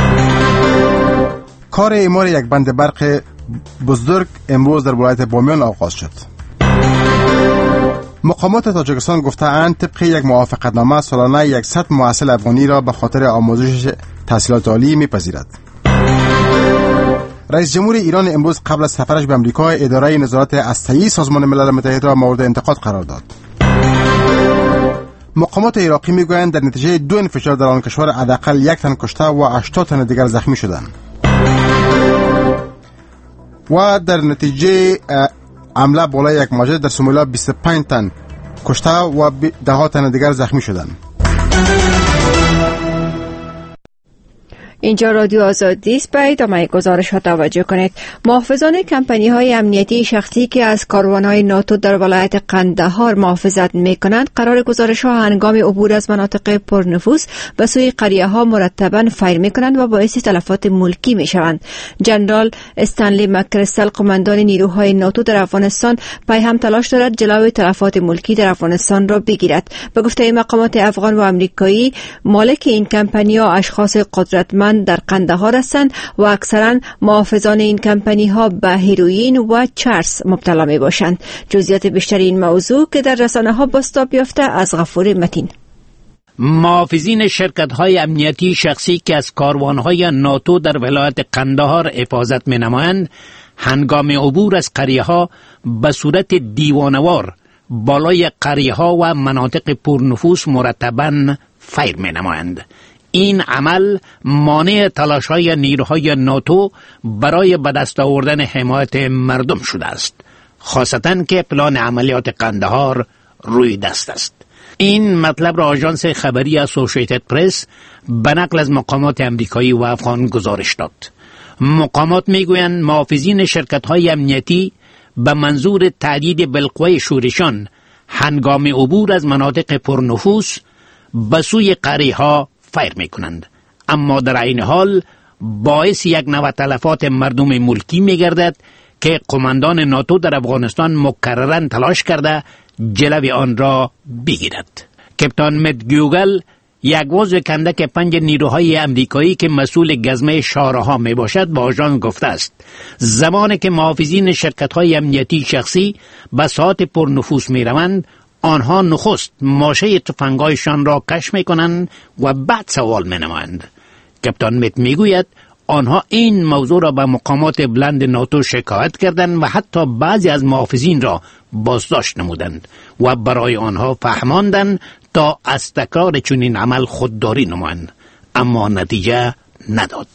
کار اعمار یک بند برق بزرگ امروز در ولایت بامیان آغاز شد. مقامات تاجیکستان گفته‌اند طبق یک موافقتنامه سالانه 100 محصل افغانی را به خاطر آموزش تحصیلات عالی می‌پذیرد. رئیس جمهور ایران امروز قبل از سفرش به آمریکا اداره نظارت هسته‌ای سازمان ملل متحد را مورد انتقاد قرار داد. مقامات عراقی میگویند در نتیجه 2 انفجار در آن کشور حداقل 1 تن کشته و 80 تن دیگر زخمی شدند. و در نتیجه حمله بالای یک مسجد در سومالی‌ا 25 تن کشته و 10 تن دیگر زخمی شدند. اینجا رادیو آزادی است. به ادامه گزارش ها توجه کنید. محافظان کمپانی های امنیتی شخصی که از کاروان های ناتو در ولایت قندهار محافظت می کنند قرار گزارش ها هنگام عبور از مناطق پرنفوذ به سوی قریه ها مرتبا فیر می کنند و باعث تلفات ملکی می شوند. جنرال استنلی مکرستل قماندان نیروهای ناتو در افغانستان پای هم تلاش دارد جلوی تلفات ملکی در افغانستان را بگیرد. به گفته مقامات افغان و آمریکایی مالک این کمپانی ها اشخاص قدرتمند در قندهار هستند و اکثرا محافظان این کمپانی ها به هیروئین و چرس مبتلا می باشند. جزئیات بیشتر این موضوع که در رسانه ها بازتاب یافته از غفور متین. محافظین شرکت های امنیتی شخصی که از کاروان های ناتو در ولایت قندهار حفاظت می نمایند هنگام عبور از قریه ها به صورت دیوانوار بالای قریه ها و مناطق پرنفوذ مرتباً فیر می نمایند. این عمل مانع تلاش‌های نیروهای ناتو برای به دست آوردن حمایت مردم شده است، خاصتاً که پلان عملیات قندهار روی دست است. این مطلب را آژانس خبری اسوسییتد پرس به نقل از مقامات امریکایی و افغان گزارش داد. مقامات میگویند محافظین شرکت‌های امنیتی به منظور تهدید بالقوه شورشان هنگام عبور از مناطق پرنفوذ به سوی قریه‌ها فیر می کنند، اما در عین حال باعث یک نوع تلفات مردم ملکی می گردد که قماندان ناتو در افغانستان مکرراً تلاش کرده جلوی آن را بگیرد. کپتان مدگیوگل یک عضو کندک 5 نیروهای امریکایی که مسئول گزمه شارها می باشد با آژانس گفته است زمانی که محافظین شرکت‌های امنیتی شخصی به ساحات پرنفوذ می روند آنها نخست ماشه تفنگایشان را کش می کنند و بعد سوال می نمایند. کپتان مت می گوید آنها این موضوع را به مقامات بلند ناتو شکایت کردند و حتی بعضی از محافظین را بازداشت نمودند و برای آنها فهماندند تا از تکرار چنین عمل خودداری نمایند، اما نتیجه نداد.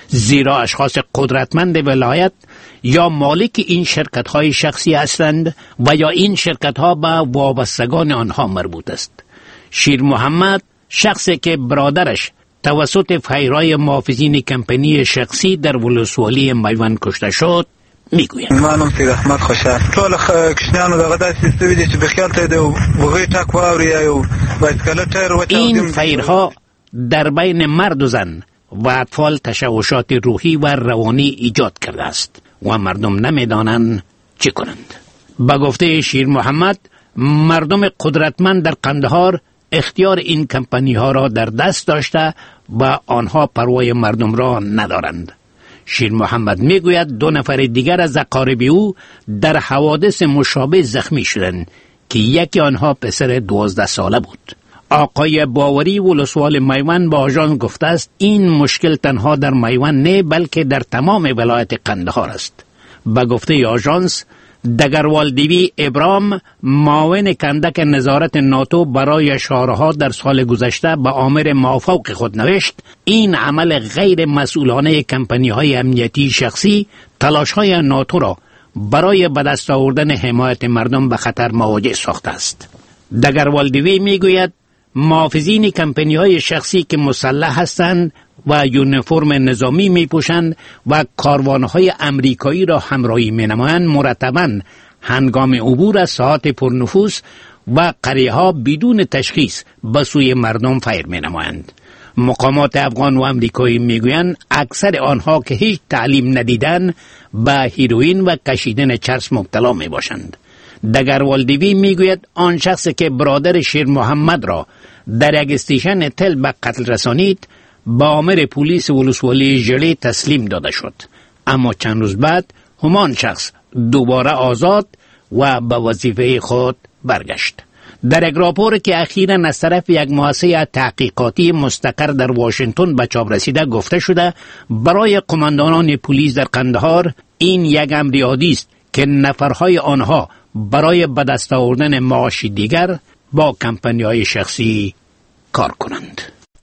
زیرا اشخاص قدرتمند ولایت یا مالک این شرکت های شخصی هستند و یا این شرکت ها به وابستگان آنها مربوط است. شیر محمد، شخصی که برادرش توسط فیرای محافظین کمپانی شخصی در ولسوالی میوند کشته شد، میگوید منم سید احمد خوشه ټول کشنیانو دغه داسې سوي دي چې بخیال ته د وغې ټاک واوري یا بایسکل ټایر وچاودیم. این فیرها در بین مرد و زن و اطفال تشوشات روحی و روانی ایجاد کرده است و مردم نمیدانند چه کنند. به گفته شیر محمد، مردم قدرتمند در قندهار اختیار این کمپانی ها را در دست داشته و آنها پروای مردم را ندارند. شیر محمد میگوید 2 نفر دیگر از اقارب او در حوادث مشابه زخمی شدند که یکی آنها پسر 12 ساله بود. آقای باوری ولسوال میوند با آژانس گفته است این مشکل تنها در میوند نه بلکه در تمام ولایت قندهار است. به گفته آژانس، دگروالدیوی ابرام، معاون کندک نظارت ناتو برای شهرها در سال گذشته به آمر مافوق خود نوشت این عمل غیر مسئولانه کمپانی های امنیتی شخصی تلاش های ناتو را برای به دست آوردن حمایت مردم به خطر مواجه ساخته است. دگروالدیوی میگوید محافظین کمپانی های شخصی که مسلح هستند و یونیفرم نظامی می پوشند و کاروانهای امریکایی را همراهی می نمایند مرتباً هنگام عبور از ساحات پرنفوذ و قریه ها بدون تشخیص به سوی مردم فیر می نمایند. مقامات افغان و امریکایی می گویند اکثر آنها که هیچ تعلیم ندیدند به هیروئین و کشیدن چرس مبتلا می باشند. دگروالدیوی می گوید آن شخص که برادر شیر محمد را در یک استیشن تل به قتل رسانید با آمر پلیس ولسوالی ژله تسلیم داده شد، اما چند روز بعد همان شخص دوباره آزاد و به وظیفه خود برگشت. در یک راپور که اخیراً از طرف یک مؤسسه تحقیقاتی مستقر در واشنگتن به چاپ رسیده گفته شده برای قماندانان پلیس در قندهار این یک امر عادی است که نفرهای آنها برای به دست آوردن معاش دیگر با کمپانی‌های شخصی کار کنند.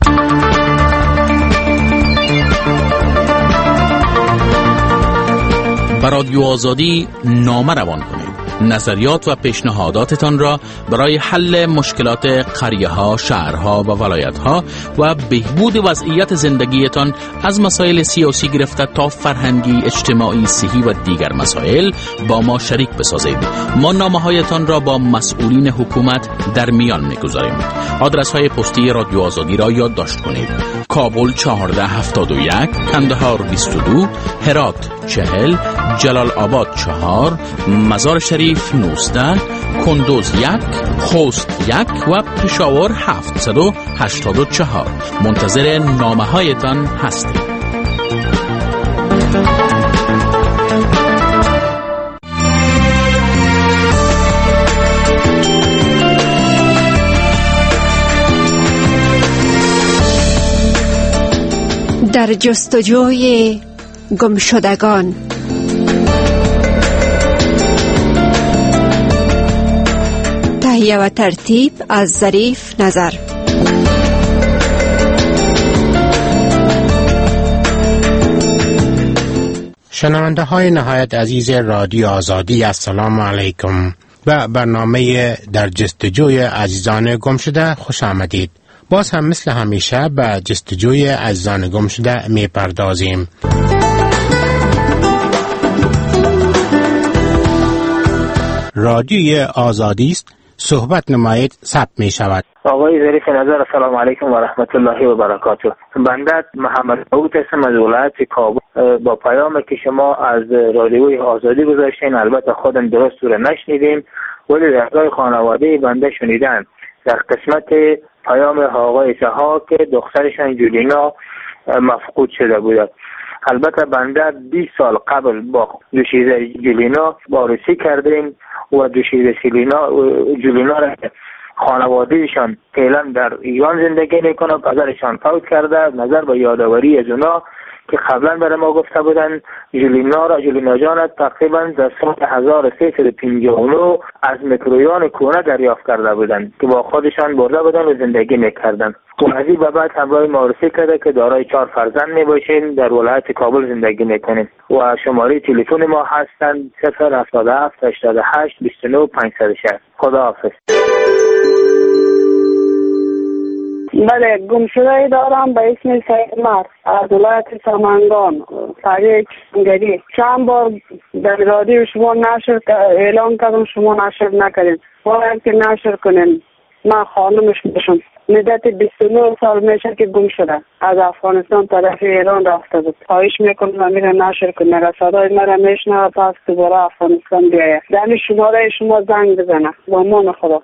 به رادیو آزادی نامه روان کنید. نظریات و پیشنهاداتتان را برای حل مشکلات قریه‌ها، شهرها و ولایت‌ها و بهبود وضعیت زندگیتان از مسائل سیاسی گرفته تا فرهنگی، اجتماعی، صحی و دیگر مسائل با ما شریک بسازید. ما نامه‌هایتان را با مسئولین حکومت در میان می‌گذاریم. آدرس‌های پستی رادیو آزادی را یادداشت کنید: کابل 1471، کندهار 22، هرات 40، جلال آباد 4، مزار شریف 19، کندوز 1، خوست 1 و پشاور 784. منتظر نامه هایتان هستیم. در جستجوی گمشدگان. تهیه و ترتیب از ظریف نظر. شنونده های نهایت عزیز رادیو آزادی، السلام علیکم. به برنامه در جستجوی عزیزان گم شده خوش آمدید. باز هم مثل همیشه به جستجوی عزیزان گم شده می پردازیم. رادیوی آزادی است، صحبت نمایید، ثبت می شود. آقای ظریف نظر، السلام علیکم و رحمت الله و برکاته. بنده محمد داوود هستم از ولایت کابل. با پیامی که شما از رادیوی آزادی گذاشتین، البته خودم درست رو نشنیدیم ولی رضای خانواده بنده شنیدن. در قسمت پیام آقای سها که دخترشان جولینا مفقود شده بود. البته بنده 20 سال قبل با دوشیزه جولینا وارسی کردیم و دوشیزه جولینا را خانوادهشان فعلا در ایران زندگی میکنه. پدرشان فوت کرده. نظر به یادآوری از اونا که قبلا برای ما گفته بودن جولینا جان تقریبا در سال 1359 از میکرویان کونه دریافت کرده بودن که با خودشان برده بودن و زندگی میکردن. و از این بعد همراه معرفی کرده که دارای 4 فرزند می باشیم، در ولایت کابل زندگی میکنیم و شماره تلفن ما هستند 077 88 29 506. خداحافظ. بله، گمشده دارم به اسم سید مرد از ولایت سمنگان، سریع کشنگری. چند بار در رادیو شما نشر اعلان کردم، شما نشر نکردین. باید که نشر کنین. من خانمش میشم. مدت 29 سال میشه که گم شده. از افغانستان طرف ایران رفته بود. خواهش میکنم و میره نشر کنه. اگر صدای مرا میشنوه پس دوباره افغانستان بیایه. در شماره شما زنگ بزنه. با امان خدا.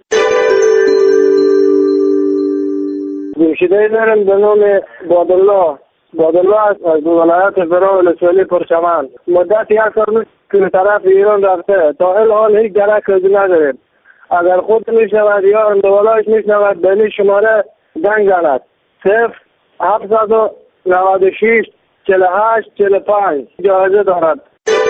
گمشده دارم به نام بادالله از ولایت برا ولسوالی پرچمن. مدت 1 سال که طرف ایران رفته، تا الان هیچ درک نداریم. اگر خود میشنود یا اندوالایش میشنود به این شماره زنگ زند 0796 48 45 جایزه دارد.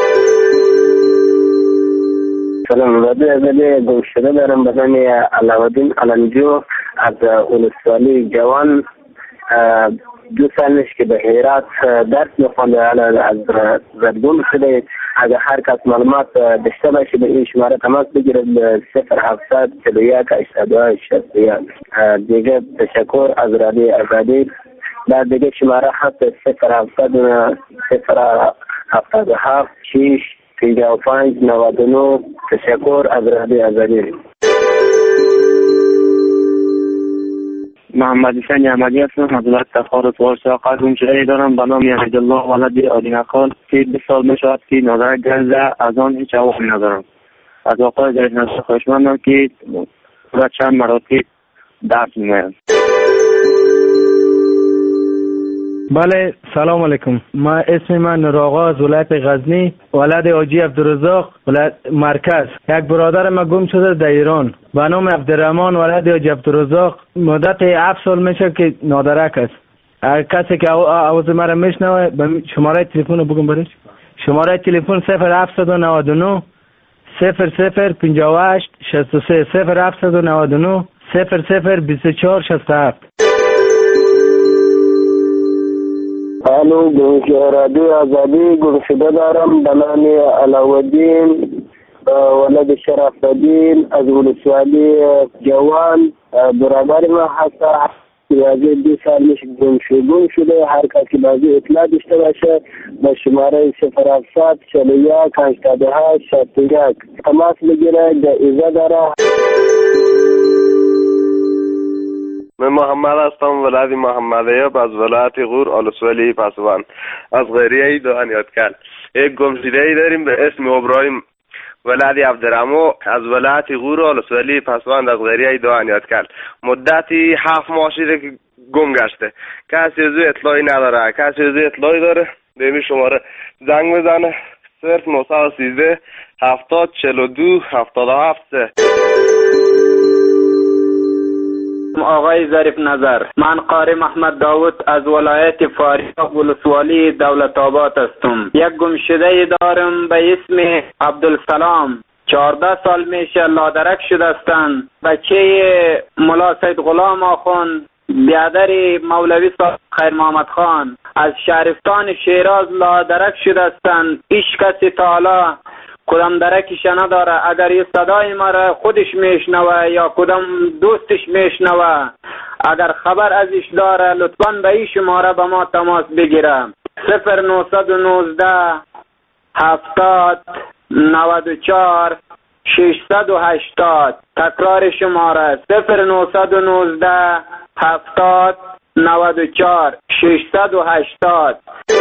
سلام، رادیو ازلی گمشده دارم به نام علاءالدین علنجو از ولسوالی جوان. 2 سال نیست که به هرات درس میخونده، از زدگم شده. اگر هر کس معلومات داشته باشه به این شماره تماس بگیرد به 0700 41 82 61. دیگه تشکر از رادیو آزادی. بعد دیگه شماره هست 0700 077 6 55 99. تشکر از رادیو آزادی. محمد حسین احمدی هستم از ولایت تخار ورسا. گمشده دارم به نام عبدالله ولد آدینقان که 20 سال میشود که نادر گرزه، از آن هیچ عواقبی ندارم. از آقای جایز نصر خواهشمندم که چند مراتب درس می‌گیرم. بله، سلام علیکم. اسم من نور آقا از ولایت غزنی، ولد حاجی عبدالرزاق، ولایت مرکز. یک برادر ما گم شده در ایران به نام عبدالرحمن ولد حاجی عبدالرزاق. مدت 7 سال میشه که نادرک است. هر کسی که آواز مرا میشنوه به شماره تلفن رو بگم برش. شماره تلفن 0799 0058 63 0799 0024 67. الو، رادیو آزادی گمشده دارم به نام علاءالدین ولد شرف الدین از ولسوالی جوان. برادر ما هست بازی 2 سال میشه گم شده. هر کسی بازی اطلاع داشته باشه به شماره 0700 41 88 61 تماس بگیره. جایزه داره. من محمد هستم، ولد محمد ایوب از ولایت غور ولسوالی پسوان از غریه دهانیاتکل. یک گمشده داریم به اسم ابراهیم ولد عبدالرحمن از ولایت غور ولسوالی پسوان از غریه دهانیاتکل. مدتی 7 ماه شده که گم گشته. کسی از اطلاعی نداره. کسی از اطلاعی داره به این شماره زنگ بزنه 0913 70 42 77. آقای ظریف نظر، من قاری محمد داوود از ولایت فاریاب ولسوالی دولت آباد هستم. یک گمشده دارم به اسم عبدالسلام. 14 سال میشه لادرک شده هستند. بچه ملا سید غلام آخوند، بیادر مولوی صاحب خیر محمد خان از شهرستان شیراز لادرک شده هستند. هیچ کسی تا حالا کدام درکش نداره. اگر یه صدای مرا خودش میشنوه یا کدام دوستش میشنوه، اگر خبر ازش داره لطفاً به این شماره به ما تماس بگیره 0919 70 94 680. تکرار شماره 0919 70 94 680.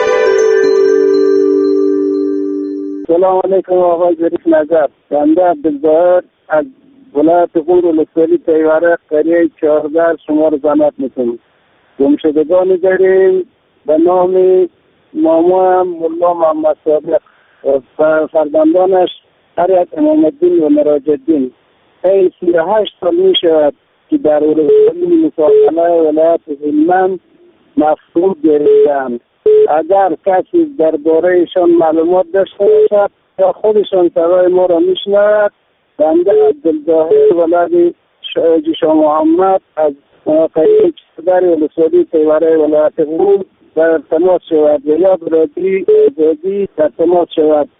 سلام علیکم آقای ظریف نظر. بنده عبدالظاهر از ولایت غور ولسوالی تیوره قریه 14 شما رو زحمت میکنیم. گمشدگانی داریم به نام ماما ملا محمد صادق و فرزندانش هریت امام الدین و مراج الدین. این 38 سال میشود که در ولسوالی مساقله ولایت هلمند مفقود گرفتند. اگر کسی درباره ایشان معلومات داشته باشد یا خودشان صدای ما را میشنود، بنده عبدالظاهر ولد شاه محمد از قریه چهردر ولسوالی تیوره ولایت غور در تماس شود و یا برادری آزادی در تماس شود.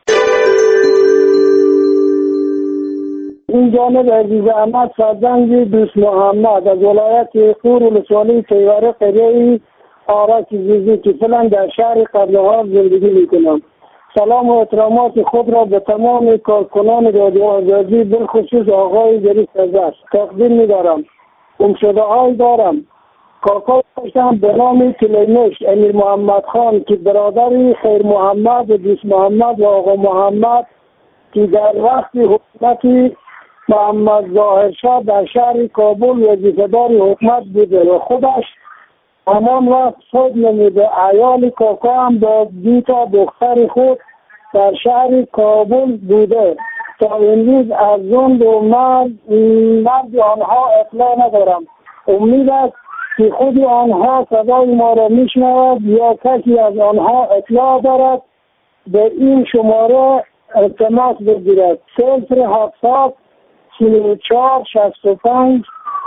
این جانب عزیز احمد فرزند دوست محمد از ولایت غور ولسوالی تیوره قریه آرک زیزی که فعلا در شهر قبلهار زندگی میکنم. سلام و احترامات خود را به تمام کارکنان رادیو آزادی بالخصوص آقای ظریف نظر تقدیم می‌دارم. گمشده‌هایی دارم. کاکا داشتم به نام کلیمش امیر محمد خان که برادری خیر محمد و دوست محمد و آقا محمد که در وقت حکومت محمد ظاهرشاه در شهر کابل وظیفه‌دار حکومت بوده و خودش همان وقت خود نموده. عیال کاکا هم با 2 تا دختر خود در شهر کابل بوده. تا امروز از زند و مرد آنها اطلاع ندارم. امید است که خود آنها صدای ما را میشنود یا کسی از آنها اطلاع دارد به این شماره تماس بگیرد. 0700 34 65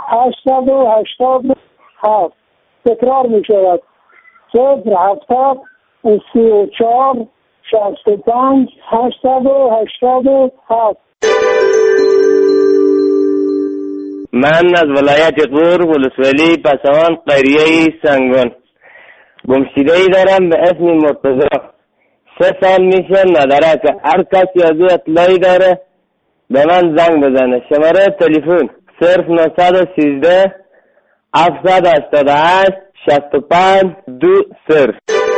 887. تکرار می شود. 0700 34 65 887. من از ولایت غور ولسوالی پسوان قریه سنگون گمشده‌ای دارم به اسم مرتضی. 3 سال میشه نداره که هر کسی از او اطلاعی داره به من زنگ بزنه. شماره تلفن 0913 788 65 20.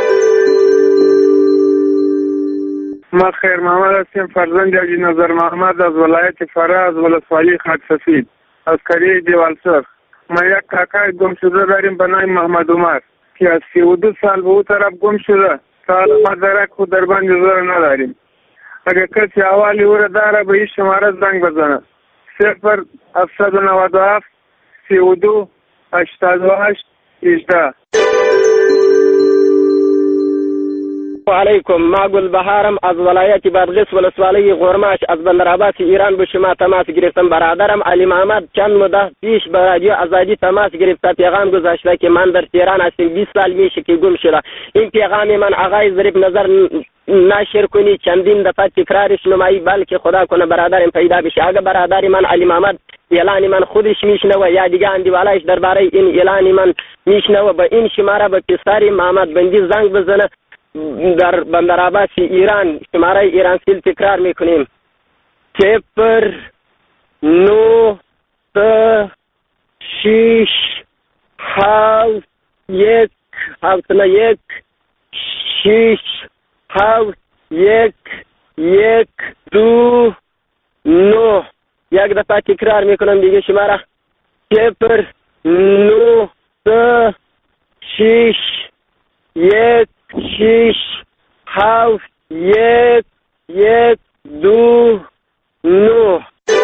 ما خیر محمد هستیم، فرزند حاجی نظر محمد از ولایت فرا از ولسوالی خاک سفید از قریه دیوالسر. ما یک کاکای گم شده داریم به نام محمد عمر که از 32 سال به او طرف گم شده. تا حالا ما درک خود در بند زور نداریم. اگر کسی احوالی او را داره به این شماره زنگ بزنه. 0797 32 88 18. علیکم. ما گل بهارم از ولایت بادغیس ولسوالی غرماش از بندرعباس ایران به شما تماس گرفتم. برادرم علی محمد چند مدت پیش به رادیو آزادی تماس گرفت، پیغام گذاشته که من در تهران هستم، 20 سال میشه که گم شده. این پیغام من آقای ظریف نظر نشر کنی، چندین دفعه تکرارش نمایی، بلکه خدا کنه برادرم پیدا بشه. اگه برادر من علی محمد اعلان من خودش میشنوه یا دیگه اندیوالایش درباره این اعلان من میشنوه، به این شماره به پسر محمد بندی زنگ بزنه. در بندرعباس ایران شماره ایران سیل تکرار میکنیم 0 9 6 7 1 7 1 6 7 1 1 2 9. یک دفعه تکرار میکنم دیگه شماره 0 9 6 1 6 7 1 1 2 9.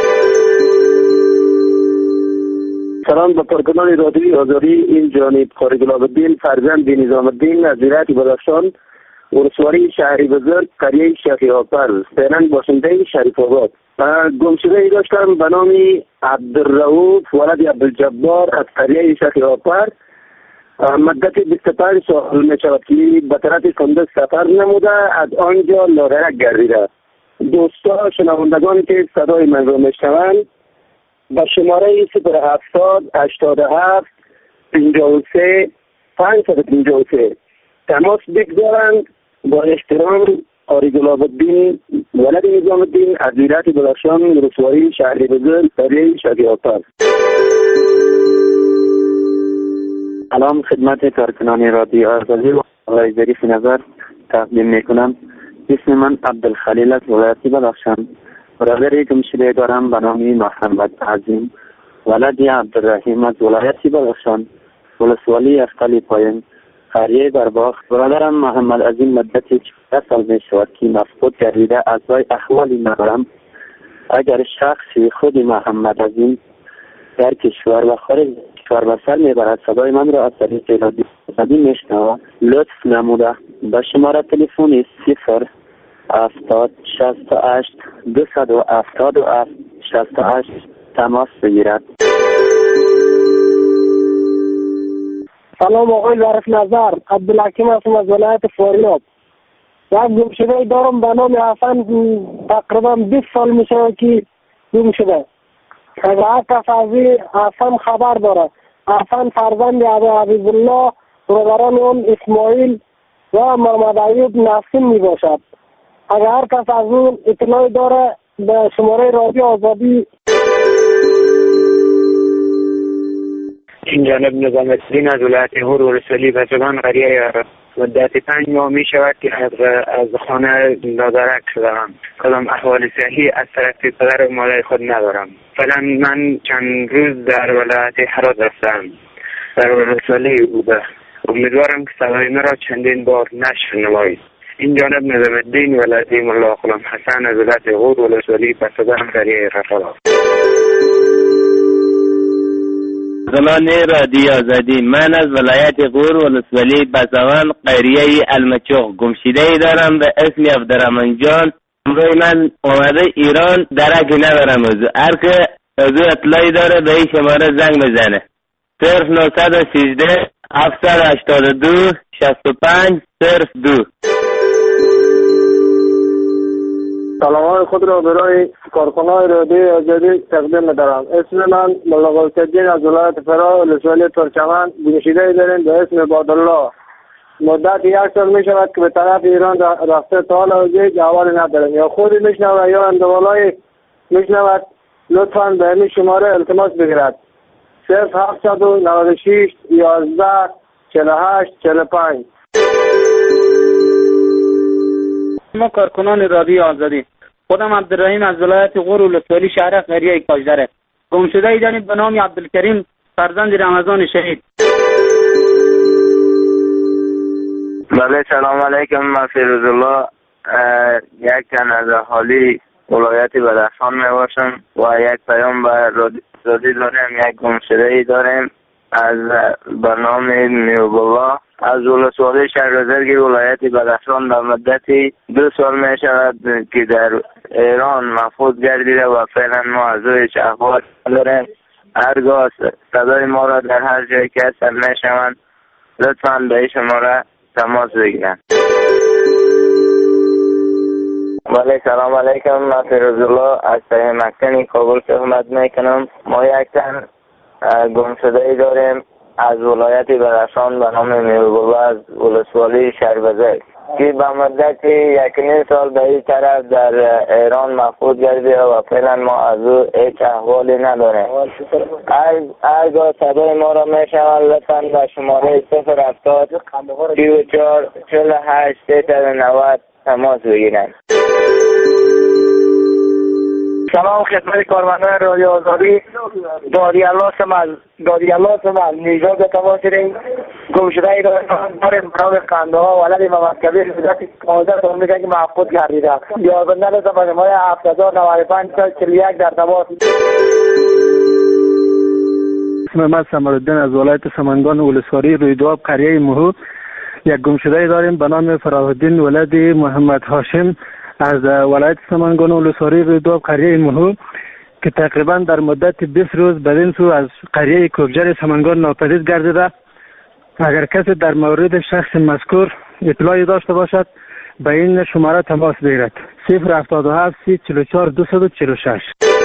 سلام به کارکنان رادیوی آزادی. این جانب قاری گلاب‌الدین فرزند نظام الدین از ولایت بدخشان ولسوالی شهری بزرگ قریه شیخ آپر فعلا باشنده شریف آباد. گمشده‌ای داشتم به نام عبدالرؤوف ولد عبدالجبار از قریه شیخ آپر. مدت 25 سال می شود که به طرف کندز سفر نموده، از آنجا لاغرک گردیده. دوستا شنوندگانی که صدای من را می شوند به شماره 070 87 53 553 تماس بگذارند. با احترام قاری گلاب‌الدین ولد نظام الدین از ولایت بدخشان ولسوالی شهری بزرگ قریه شیخ آپر. سلام خدمت کارکنان رادیو آزادی و آقای ظریف نظر تقدیم میکنم. اسم من عبدالخلیل از ولایت بدخشان. برادری گمشده دارم به نام محمد عظیم ولد عبدالرحیم از ولایت بدخشان ولسوالی اشقلی پایین قریه برباخ. برادرم محمد عظیم مدت 14 سال می شود که مفقود گردیده، از وی احوالی ندارم. اگر شخصی خود محمد عظیم در کشور و خارج کشور به سر میبرد صدای من را از طریق رادیو آزادی میشنوه، لطف نموده به شماره تلفن 0 70 68 277 68 تماس بگیرد. سلام آقای ظریف نظر، عبدالحکیم هستم از ولایت فاریاب. یک گمشده دارم به نام حسن، تقریبا 20 سال میشه که گم شده. اگر هر کس از حسن خبر داره، حسن فرزند حبیب الله، برادران اون اسماعیل و محمد ایوب نسیم می باشد. اگر هر کس از اون اطلاعی داره به شماره رادیو آزادی. این جانب نظام الدین از ولایت هور ولسوالی بسوان قریه مدت 5 ماه می شود که از خانه نادرک شدم. کدام احوال صحی از طرف پدر و مادر خود ندارم. فعلا من چند روز در ولایت هرات رفتم، در ولسوالی بوده. امیدوارم که صدای مرا چندین بار نشر نمایید. این جانب نظام الدین ولایت ملا غلام حسن از ولایت هور ولسوالی بسوان قریه رفاق. زمان رادیو آزادی، من از ولایت غور ولسوالی بسوان قریه المچوق گمشده دارم به اسم عبدالرحمن جان. امروز من اومده ایران، درکی ندارم. هر که از اطلاعی داره به این شماره زنگ بزنه. 0913 782 65 02. سلامات خود را برای کارکنان رادیوی آزادی تقدیم می‌دارم. اسم من ملا غوث‌الدین از ولایت فرا ولسوالی ترکمن. گمشده داریم به اسم عبدالله. مدت 1 سال می شود که به طرف ایران رفته، تا حالا جوابی نداریم. یا خودی میشنود یا اندوالای میشنود، لطفاً به همین شماره التماس بگیرد. 0796 11 48 45. ما کارکنان رادیو آزادی، خودم عبدالرحیم از ولایت غور ولسوالی شهر قریه کاجدره. گمشده ای داریم به نام عبدالکریم فرزند رمضان شهید. بله سلام علیکم، من فیروز الله یک تن از اهالی ولایت بدخشان می باشم و یک پیام به رادیو داریم. یک گمشده ای داریم از برنامه میوب الله از ولسوالی شهر بزرگی ولایت بدخشان. در مدتی 2 سال می شود که در ایران مفقود گردیده و فعلا ما از اویش اخبار داریم. هرگاه صدای ما را در هر جایی که هستن می شوند، لطفاً به شماره تماس بگیرن. ولی سلام علیکم، من فیروز الله از تهیه مکتنی کابل صحبت میکنم. ما یک تن گمشده ای داریم از ولایت بدخشان به نام میربوبه از ولسوالی شهر بزرگ که به مدت 1.5 سال به این طرف در ایران مفقود گردیده و فعلا ما از او هیچ احوالی نداریم. هرگاه صدای ما را میشنوند لطفاً به شماره 070 34 48 390 تماس بگیرند. سلام خدمت کارمندان رادیو آزادی. دادی الله سمال نیجاد تماس داریم. گمشده ای داریم برای قنده ها ولد محمد کبیر مدت 15 سال میگه که مفقود گردیده. یازنده لسه به شماره 7095 41 در تماس. اسم من سمرالدین از ولایت سمنگان ولسوالی رویدواب قریه مهو. یک گمشده ای داریم به نام فراح‌الدین ولد محمد هاشم از ولایت سمنگان ولسوالی رویدواب قریه مهو که تقریبا در مدت 20 روز بدین سو از قریه کوکجر سمنگان ناپدید گردیده. اگر کسی در مورد شخص مذکور اطلاعی داشته باشد به این شماره تماس بگیرد. 077 44 246.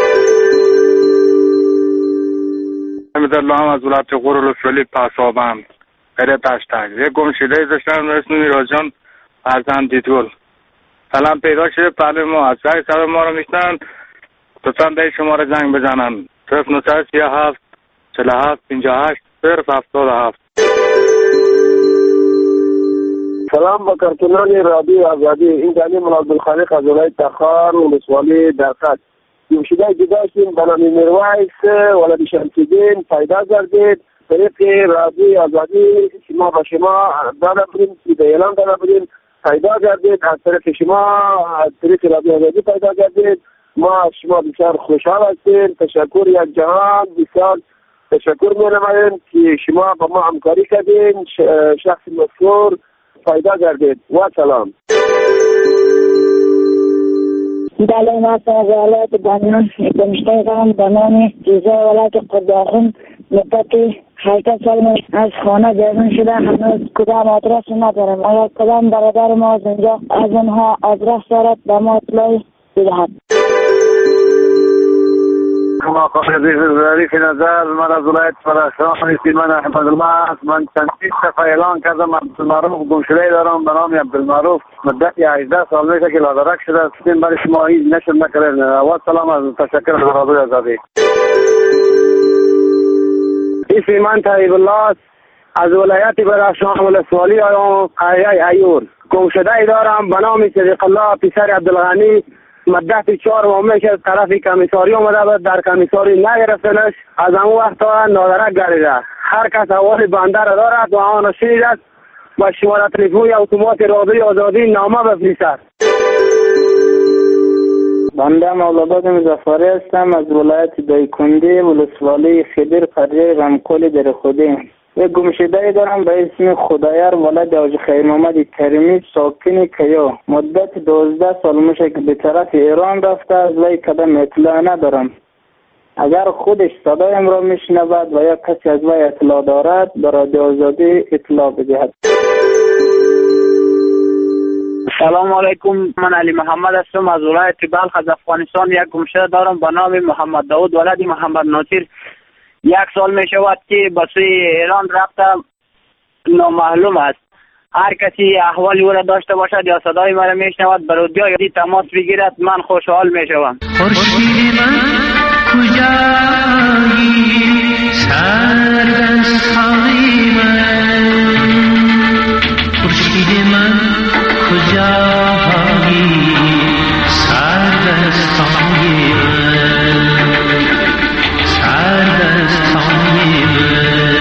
الله از ولایت غور ولسوالی پاسابند قریه تشتک. یک گمشده داشتن به اسم میراجان فرزند دیدگل. الان پیدا شده، پهلوی ما از جای سر ما رو میشنن، لطفاً به شماره زنگ بزنن. 0937 47 58 077. سلام با کارکنان رادیو آزادی. این جانی ملا عبدالخالق از ولایت تخار ولسوالی درقد. گمشده داشتیم به نام میرویس ولد شمس‌الدین پیدا گردید. طریق رادیو آزادی شما با شما داده بودیم، اعلام داده بودیم، پیدا گردید. از طریق شما از طریق رادیو آزادی پیدا گردید. ما از شما بسیار خوشحال هستیم. تشکر یک جهان، بسیار تشکر می‌نماییم که شما با ما همکاری کردین. شخص مذکور پیدا گردید و سلام. بله، ما از ولایت بامیان گمشده دارم به نام جزای ولایت قداخون مدتی 18 سال از خانه بیرون شده، هنوز کدام آدرس ندارم. اگر کدام برادر ما از اینجا از اونها آدرس دارد به ما اطلاع بدهد. ما ظریف نظر، من از ولایت خراسان من احمد الله است. من چندین دفعه اعلان کردم عبدالمعروف گمشده دارم به نام عبدالمعروف. مدت 18 سال میشه که لادرک شده است. برای شما هیچ نشر نکردین. و سلام، از تشکر از رادیو آزادی. اسم من طیب الله است. از ولایت بدخشان ولسوالی آیام قریه ایور. گمشده دارم به نام صدیق الله پسر عبدالغنی. مدت 4 ماه میشه از طرف کمیساری اومده بود، در کمیساری نگرفتنش. از اون وقت تا نادرک گردیده. هر کس احوال بنده را دارد و آن شنید است و شماره تلفن اتومات رادیو آزادی نامه بفرستد. بنده مولاباد مظفری هستم از ولایت دایکنده ولسوالی خدر قریه رمکول در خوده. یک گمشده دارم به اسم خدایر ولد حاجی خیر محمد کریمی ساکن کیا. مدت 12 سال میشه که به طرف ایران رفته، از وی کدام اطلاع ندارم. اگر خودش صدایم را میشنود و یا کسی از وی اطلاع دارد به رادیو آزادی اطلاع بدهد. سلام علیکم، من علی محمد هستم از ولایت بلخ از افغانستان. یک گمشده دارم به نام محمد داود ولد محمد ناصر. 1 سال می شود که به سوی ایران رفتم، نامعلوم است. هر کسی احوالی او را داشته باشد یا صدای مرا می شنود به رادیو آزادی تماس بگیرد، من خوشحال می شوم. خورشید من کجایی سرد از خانه من، خورشید من کجایی سرد از خانه من، سرد از خانه من.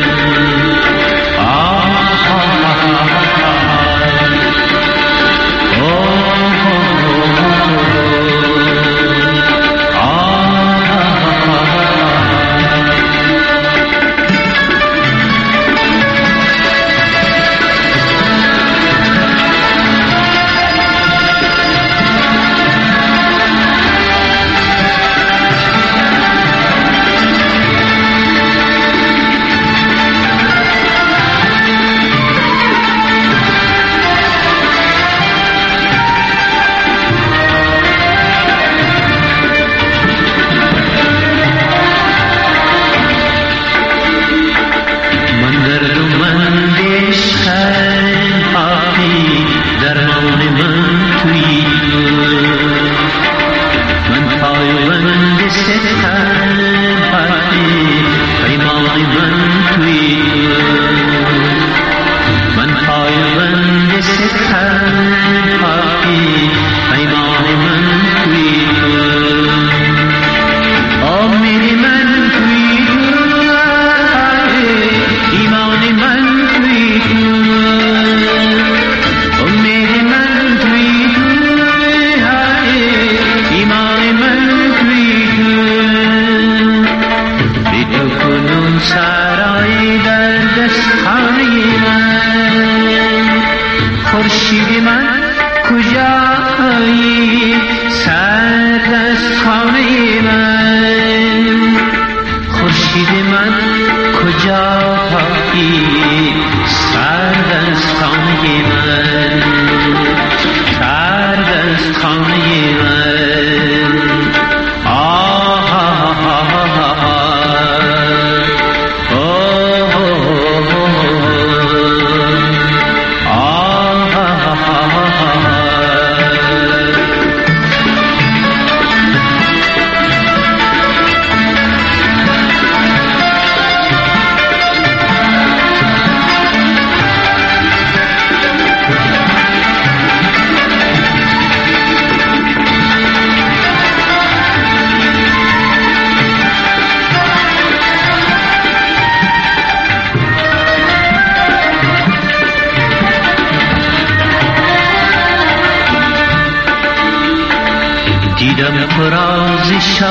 دیدم فراز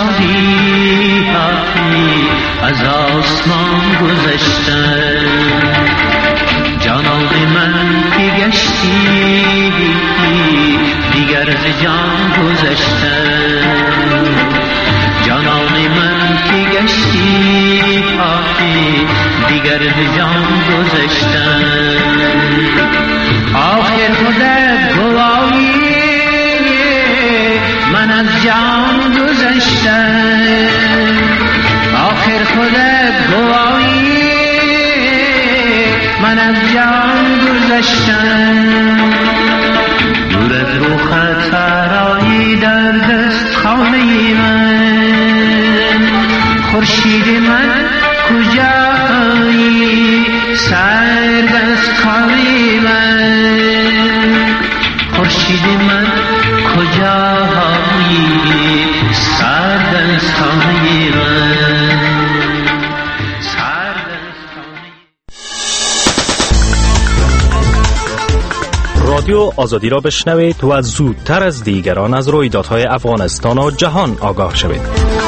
شاهی از آسمان گذشتن، جانان من که گشتی دیگر ز جان گذشتن، جانان من که گشتی گرد جان گذشتن. آخر خودت گواهی من از جان گذشتن. آخر خودت گواهی من از جان گذشتن. دور از روخت فرایی در دست خانه من. خورشید من کجایی سرد از خانه من. خورشید من کجایی سرد از خانه من. رادیو آزادی را بشنوید و زودتر از دیگران از رویدادهای افغانستان و جهان آگاه شوید.